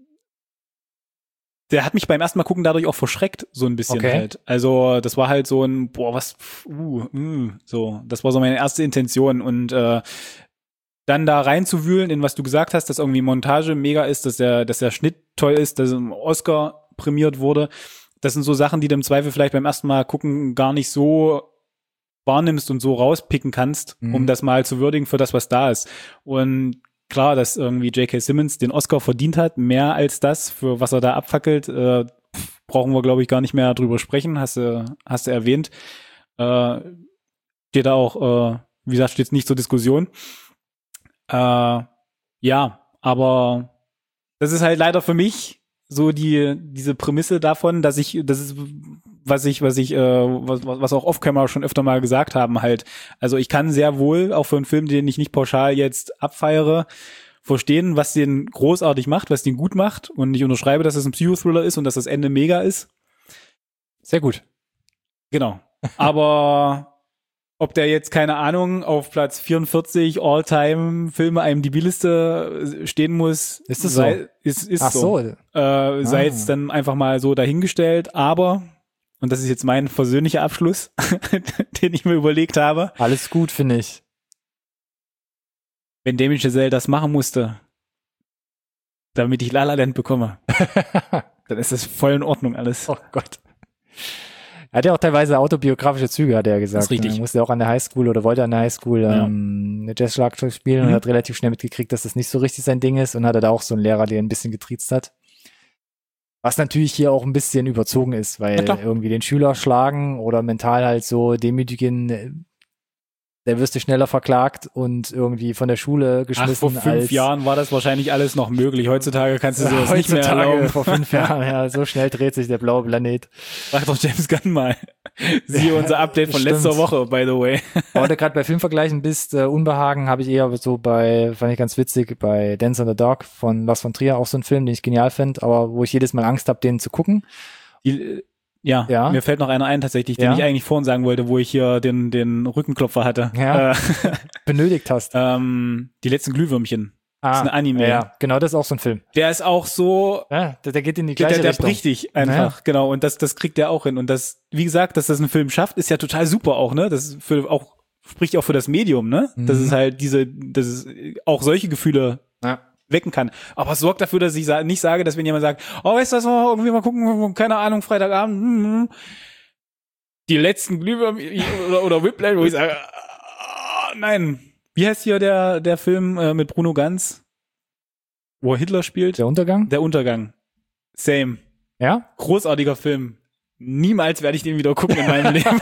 B: der hat mich beim ersten Mal gucken dadurch auch verschreckt, so ein bisschen
A: Okay.
B: halt. Also das war halt so ein, boah, was, uh, uh, so. Das war so meine erste Intention und äh, dann da reinzuwühlen in was du gesagt hast, dass irgendwie Montage mega ist, dass der, dass der Schnitt toll ist, dass ein Oscar prämiert wurde. Das sind so Sachen, die du im Zweifel vielleicht beim ersten Mal gucken gar nicht so wahrnimmst und so rauspicken kannst,
A: Mhm.
B: um das mal zu würdigen für das, was da ist. Und klar, dass irgendwie J K. Simmons den Oscar verdient hat, mehr als das, für was er da abfackelt, äh, brauchen wir, glaube ich, gar nicht mehr drüber sprechen, hast du, hast du erwähnt. Äh, steht da auch, äh, wie gesagt, steht nicht zur Diskussion. Äh, ja, aber das ist halt leider für mich so die diese Prämisse davon, dass ich, das ist, was ich, was ich, äh, was, was auch Off-Camera schon öfter mal gesagt haben, halt. Also ich kann sehr wohl, auch für einen Film, den ich nicht pauschal jetzt abfeiere, verstehen, was den großartig macht, was den gut macht. Und ich unterschreibe, dass es ein Psychothriller ist und dass das Ende mega ist.
A: Sehr gut.
B: Genau. Aber ob der jetzt, keine Ahnung, auf Platz vierundvierzig All-Time-Filme I M D B-Liste stehen muss,
A: Ist es
B: sei,
A: so?
B: Ist, ist
A: Ach
B: so.
A: so.
B: Äh, sei
A: Ah.
B: jetzt dann einfach mal so dahingestellt. Aber, und das ist jetzt mein persönlicher Abschluss, den ich mir überlegt habe,
A: Alles gut, finde ich.
B: wenn Damien Chazelle das machen musste, damit ich La La Land bekomme, dann ist das voll in Ordnung alles.
A: Oh Gott. Er hat ja auch teilweise autobiografische Züge, hat er gesagt.
B: Das ist richtig.
A: Er musste auch an der Highschool oder wollte an der Highschool
B: Ja.
A: ähm, eine Jazzschlagzeug spielen
B: Mhm.
A: und hat relativ schnell mitgekriegt, dass das nicht so richtig sein Ding ist und hatte da auch so einen Lehrer, der ein bisschen getriezt hat. Was natürlich hier auch ein bisschen überzogen ist, weil
B: Na klar.
A: irgendwie den Schüler schlagen oder mental halt so demütigen, äh, der wirst du schneller verklagt und irgendwie von der Schule
B: Ach,
A: geschmissen.
B: vor fünf
A: als
B: Jahren war das wahrscheinlich alles noch möglich. Heutzutage kannst du sowas nicht mehr
A: heutzutage,
B: erlauben.
A: vor fünf Jahren, ja, so schnell dreht sich der blaue Planet.
B: Sag doch James Gunn mal. Siehe unser Update von
A: Stimmt.
B: letzter Woche, by the way.
A: Aber du gerade bei Filmvergleichen bist, äh, Unbehagen habe ich eher so bei, fand ich ganz witzig, bei Dance in the Dark von Lars von Trier, auch so ein Film, den ich genial finde, aber wo ich jedes Mal Angst habe, den zu gucken.
B: Die, ja,
A: Ja.
B: mir fällt noch einer ein tatsächlich, den
A: Ja.
B: ich eigentlich vorhin sagen wollte, wo ich hier den, den Rückenklopfer hatte.
A: Ja.
B: Äh,
A: Benötigt hast.
B: ähm, die letzten Glühwürmchen. Das ist ein Anime.
A: Ja, genau, das ist auch so ein Film.
B: Der ist auch so,
A: Ja, der, der geht in die
B: der,
A: gleiche
B: der
A: Richtung.
B: bricht dich einfach,
A: Ja.
B: genau. Und das, das kriegt der auch hin. Und das, wie gesagt, dass das ein Film schafft, ist ja total super auch, ne? Das ist für auch, spricht auch für das Medium, ne?
A: Mhm.
B: Das ist halt diese, dass es auch solche Gefühle
A: Ja.
B: wecken kann. Aber es sorgt dafür, dass ich sa- nicht sage, dass wenn jemand sagt, oh, weißt du was, mal irgendwie mal gucken, keine Ahnung, Freitagabend, hm, hm, die letzten Glühwürmchen oder, oder Whiplash, wo ich sage, ah, nein. Wie heißt hier der, der Film äh, mit Bruno Ganz, wo er Hitler spielt?
A: Der Untergang?
B: Der Untergang. Same.
A: Ja?
B: Großartiger Film. Niemals werde ich den wieder gucken in meinem Leben.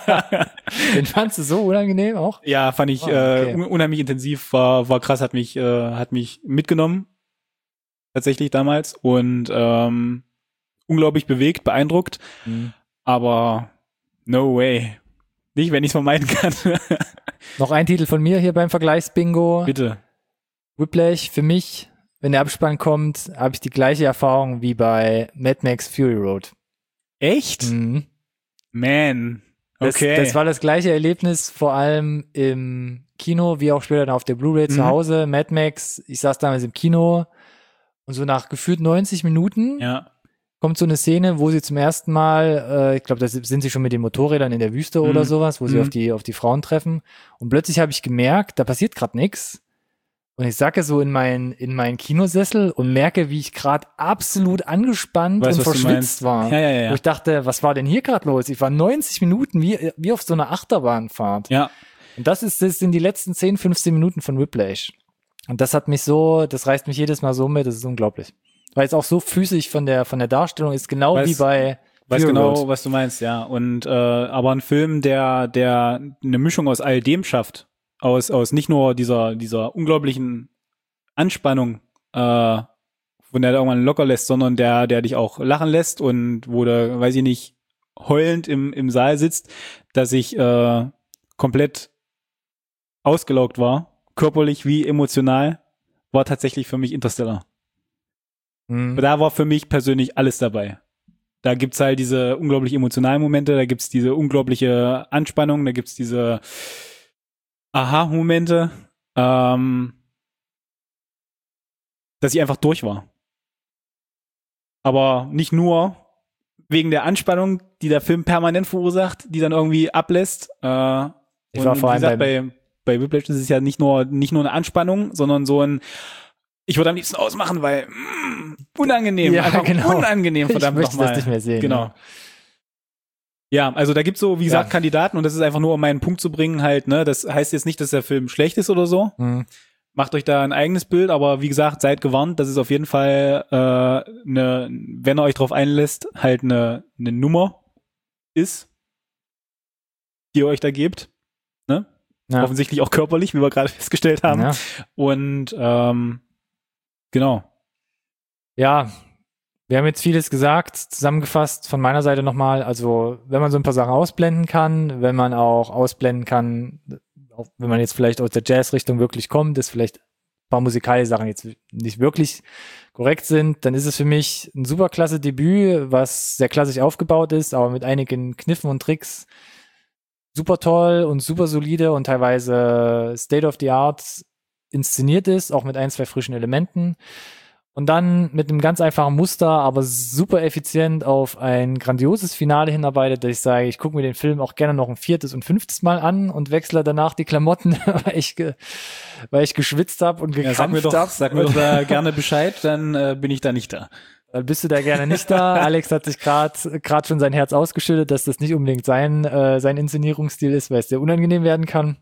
A: Den fandst du so unangenehm auch?
B: Ja, fand ich
A: Ah, okay.
B: äh, un- unheimlich intensiv, war, war krass, hat mich, äh, hat mich mitgenommen. Tatsächlich damals. Und ähm, unglaublich bewegt, beeindruckt.
A: Mhm.
B: Aber no way. Nicht, wenn ich es vermeiden kann.
A: Noch ein Titel von mir hier beim Vergleichsbingo.
B: Bitte.
A: Whiplash, für mich, wenn der Abspann kommt, habe ich die gleiche Erfahrung wie bei Mad Max Fury Road.
B: Echt?
A: Mhm.
B: Man.
A: Das,
B: Okay.
A: das war das gleiche Erlebnis, vor allem im Kino, wie auch später dann auf der Blu-ray zu
B: Mhm.
A: Hause. Mad Max, ich saß damals im Kino und so nach gefühlt neunzig Minuten
B: ja.
A: kommt so eine Szene, wo sie zum ersten Mal, äh, ich glaube, da sind sie schon mit den Motorrädern in der Wüste
B: Mhm.
A: oder sowas, wo sie
B: Mhm.
A: auf die auf die Frauen treffen. Und plötzlich habe ich gemerkt, da passiert gerade nichts. Und ich sacke so in meinen in meinen Kinosessel und merke, wie ich gerade absolut angespannt
B: Weißt,
A: und
B: was du
A: verschwitzt
B: meinst?
A: war.
B: Ja, ja, ja.
A: Wo ich dachte, was war denn hier gerade los? Ich war neunzig Minuten wie, wie auf so einer Achterbahnfahrt.
B: Ja.
A: Und das ist, das sind die letzten zehn, fünfzehn Minuten von Whiplash. Und das hat mich so, das reißt mich jedes Mal so mit, das ist unglaublich. Weil es auch so physisch von der von der Darstellung ist, genau
B: Weiß-
A: wie bei
B: Weiß
A: Fury
B: genau,
A: Road.
B: was du meinst, ja. Und äh, aber ein Film, der der eine Mischung aus all dem schafft, aus aus nicht nur dieser dieser unglaublichen Anspannung, äh, von der du irgendwann locker lässt, sondern der der dich auch lachen lässt und wo du, weiß ich nicht, heulend im im Saal sitzt, dass ich äh, komplett ausgelaugt war, körperlich wie emotional, war tatsächlich für mich Interstellar.
A: Hm.
B: Da war für mich persönlich alles dabei. Da gibt's halt diese unglaublich emotionalen Momente, da gibt's diese unglaubliche Anspannung, da gibt's diese Aha-Momente, ähm, dass ich einfach durch war. Aber nicht nur wegen der Anspannung, die der Film permanent verursacht, die dann irgendwie ablässt. Äh,
A: Ich
B: und
A: war vor
B: wie
A: allem
B: gesagt,
A: beim-
B: bei bei Whiplash ist es ja nicht nur nicht nur eine Anspannung, sondern so ein ich würde am liebsten ausmachen, weil mm, unangenehm,
A: Ja,
B: einfach
A: genau.
B: unangenehm,
A: Ich
B: verdammt
A: möchte
B: nochmal.
A: das nicht mehr sehen.
B: Genau.
A: Ja.
B: Ja, also da gibt's so, wie gesagt,
A: Ja.
B: Kandidaten und das ist einfach nur, um meinen Punkt zu bringen, halt, ne, das heißt jetzt nicht, dass der Film schlecht ist oder so.
A: Hm.
B: Macht euch da ein eigenes Bild, aber wie gesagt, seid gewarnt, das ist auf jeden Fall äh, eine, wenn ihr euch drauf einlässt, halt eine, eine Nummer ist, die ihr euch da gebt. Ne?
A: Ja.
B: Offensichtlich auch körperlich, wie wir gerade festgestellt haben.
A: Ja.
B: Und ähm, genau.
A: Ja, wir haben jetzt vieles gesagt, zusammengefasst von meiner Seite nochmal, also wenn man so ein paar Sachen ausblenden kann, wenn man auch ausblenden kann, auch wenn man jetzt vielleicht aus der Jazz-Richtung wirklich kommt, dass vielleicht ein paar musikalische Sachen jetzt nicht wirklich korrekt sind, dann ist es für mich ein super klasse Debüt, was sehr klassisch aufgebaut ist, aber mit einigen Kniffen und Tricks super toll und super solide und teilweise State of the Art inszeniert ist, auch mit ein, zwei frischen Elementen. Und dann mit einem ganz einfachen Muster, aber super effizient auf ein grandioses Finale hinarbeitet, dass ich sage, ich gucke mir den Film auch gerne noch ein viertes und fünftes Mal an und wechsle danach die Klamotten, weil ich, ge, weil ich geschwitzt habe und
B: Ja, sag mir
A: gekrampft
B: doch,
A: habe.
B: sag mir doch da gerne Bescheid, dann äh, bin ich da nicht da.
A: Dann bist du da gerne nicht da. Alex hat sich gerade gerade schon sein Herz ausgeschüttet, dass das nicht unbedingt sein, äh, sein Inszenierungsstil ist, weil es sehr unangenehm werden kann.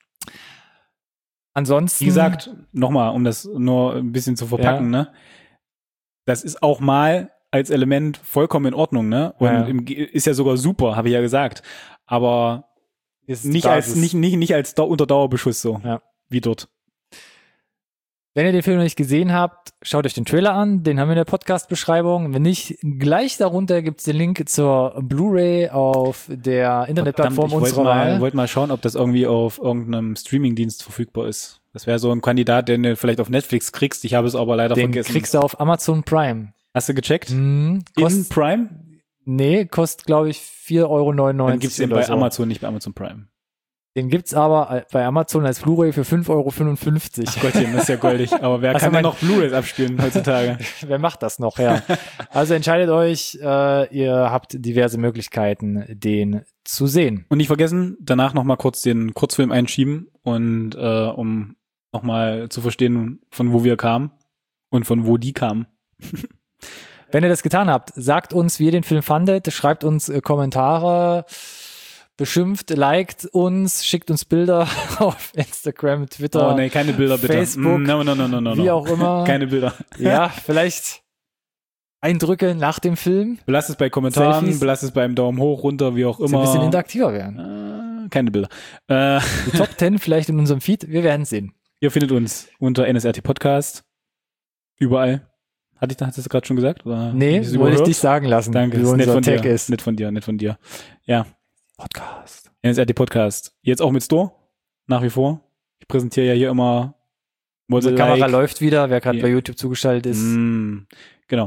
A: Ansonsten.
B: Wie gesagt, nochmal, um das nur ein bisschen zu verpacken,
A: Ja.
B: ne? Das ist auch mal als Element vollkommen in Ordnung, ne? Und
A: Ja.
B: im, ist ja sogar super, habe ich ja gesagt. Aber
A: ist
B: nicht
A: Basis.
B: als, nicht, nicht, nicht als Dau- unter Dauerbeschuss so,
A: Ja.
B: wie dort.
A: Wenn ihr den Film noch nicht gesehen habt, schaut euch den Trailer an. Den haben wir in der Podcast-Beschreibung. Wenn nicht, gleich darunter gibt's den Link zur Blu-ray auf der Internetplattform
B: Verdammt, ich wollte
A: unserer
B: mal,
A: Wahl.
B: wollte mal schauen, ob das irgendwie auf irgendeinem Streamingdienst verfügbar ist. Das wäre so ein Kandidat, den du vielleicht auf Netflix kriegst. Ich habe es aber leider
A: Den
B: vergessen.
A: kriegst du auf Amazon Prime.
B: Hast du gecheckt?
A: Mhm,
B: In
A: kost,
B: Prime?
A: nee, kostet, glaube ich, vier Euro neunundneunzig.
B: Dann gibt's den
A: oder
B: bei
A: so.
B: Amazon, nicht bei Amazon Prime.
A: Den gibt's aber bei Amazon als Blu-ray für fünf Euro fünfundfünfzig.
B: Ach Gottchen, das ist ja goldig. Aber wer
A: Also
B: kann denn
A: mein-
B: noch Blu-rays abspielen heutzutage?
A: Wer macht das noch, ja. Also entscheidet euch, äh, ihr habt diverse Möglichkeiten, den zu sehen.
B: Und nicht vergessen, danach noch mal kurz den Kurzfilm einschieben und äh, um noch mal zu verstehen, von wo wir kamen und von wo die kamen.
A: Wenn ihr das getan habt, sagt uns, wie ihr den Film fandet, schreibt uns äh, Kommentare, beschimpft, liked uns, schickt uns Bilder auf Instagram, Twitter,
B: Oh nee, keine Bilder bitte.
A: Facebook,
B: Mm, no, no, no, no, no, no.
A: wie auch immer.
B: Keine Bilder.
A: Ja, vielleicht Eindrücke nach dem Film,
B: Belasst es bei Kommentaren,
A: Selfies.
B: belasst es beim Daumen hoch, runter, wie auch
A: dass wir
B: immer.
A: ein bisschen interaktiver werden.
B: äh, keine Bilder. Äh,
A: Die Top zehn vielleicht in unserem Feed, wir werden sehen.
B: ihr findet uns unter N S R T Podcast. Überall. Hatte ich, hast du das gerade schon gesagt? Oder
A: Nee,
B: hab ich's
A: wollte ich
B: überhört?
A: dich sagen lassen,
B: Danke,
A: wie
B: ist nett
A: unser
B: von
A: Tag
B: dir.
A: ist.
B: Nett von dir, nett von dir. Ja,
A: Podcast.
B: N S R T Podcast. Jetzt auch mit Store, nach wie vor. Ich präsentiere ja hier immer
A: Unsere
B: Model
A: Kamera läuft wieder, wer gerade
B: Ja.
A: bei YouTube zugeschaltet ist.
B: Mm, genau.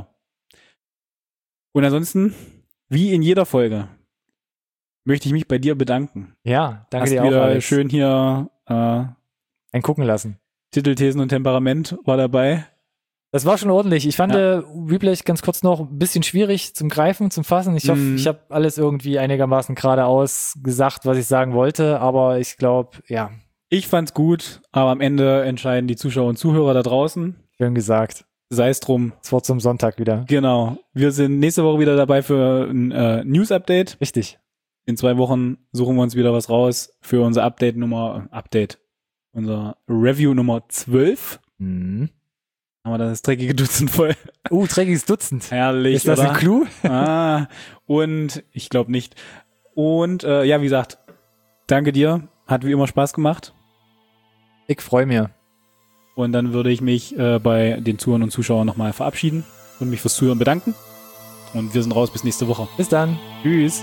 B: Und ansonsten, wie in jeder Folge, möchte ich mich bei dir bedanken.
A: Ja, danke
B: Hast
A: dir auch,
B: wieder
A: Alex.
B: schön hier äh,
A: Ein gucken lassen.
B: Titel, Thesen und Temperament war dabei.
A: Das war schon ordentlich. Ich fand
B: Ja.
A: äh, Whiplash ganz kurz noch ein bisschen schwierig zum Greifen, zum Fassen. Ich hoffe,
B: Mhm.
A: ich habe alles irgendwie einigermaßen geradeaus gesagt, was ich sagen wollte, aber ich glaube, ja,
B: Ich fand's gut, aber am Ende entscheiden die Zuschauer und Zuhörer da draußen.
A: Schön gesagt.
B: Sei es drum.
A: Das Wort zum Sonntag wieder.
B: Genau. Wir sind nächste Woche wieder dabei für ein äh, News-Update.
A: Richtig.
B: In zwei Wochen suchen wir uns wieder was raus für unser Update-Nummer, Update, unser Review Nummer zwölf.
A: Mhm.
B: Haben wir das dreckige Dutzend voll.
A: Uh, dreckiges Dutzend.
B: Herrlich,
A: Ist das
B: oder?
A: ein Clou?
B: Ah, und ich glaube nicht. Und äh, ja, wie gesagt, danke dir. Hat wie immer Spaß gemacht.
A: Ich freue mich.
B: Und dann würde ich mich äh, bei den Zuhörern und Zuschauern nochmal verabschieden und mich fürs Zuhören bedanken. Und wir sind raus bis nächste Woche.
A: Bis dann.
B: Tschüss.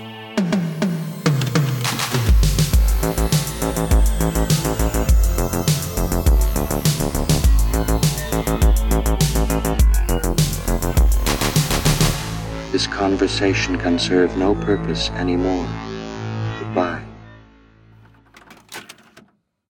C: This conversation can serve no purpose anymore.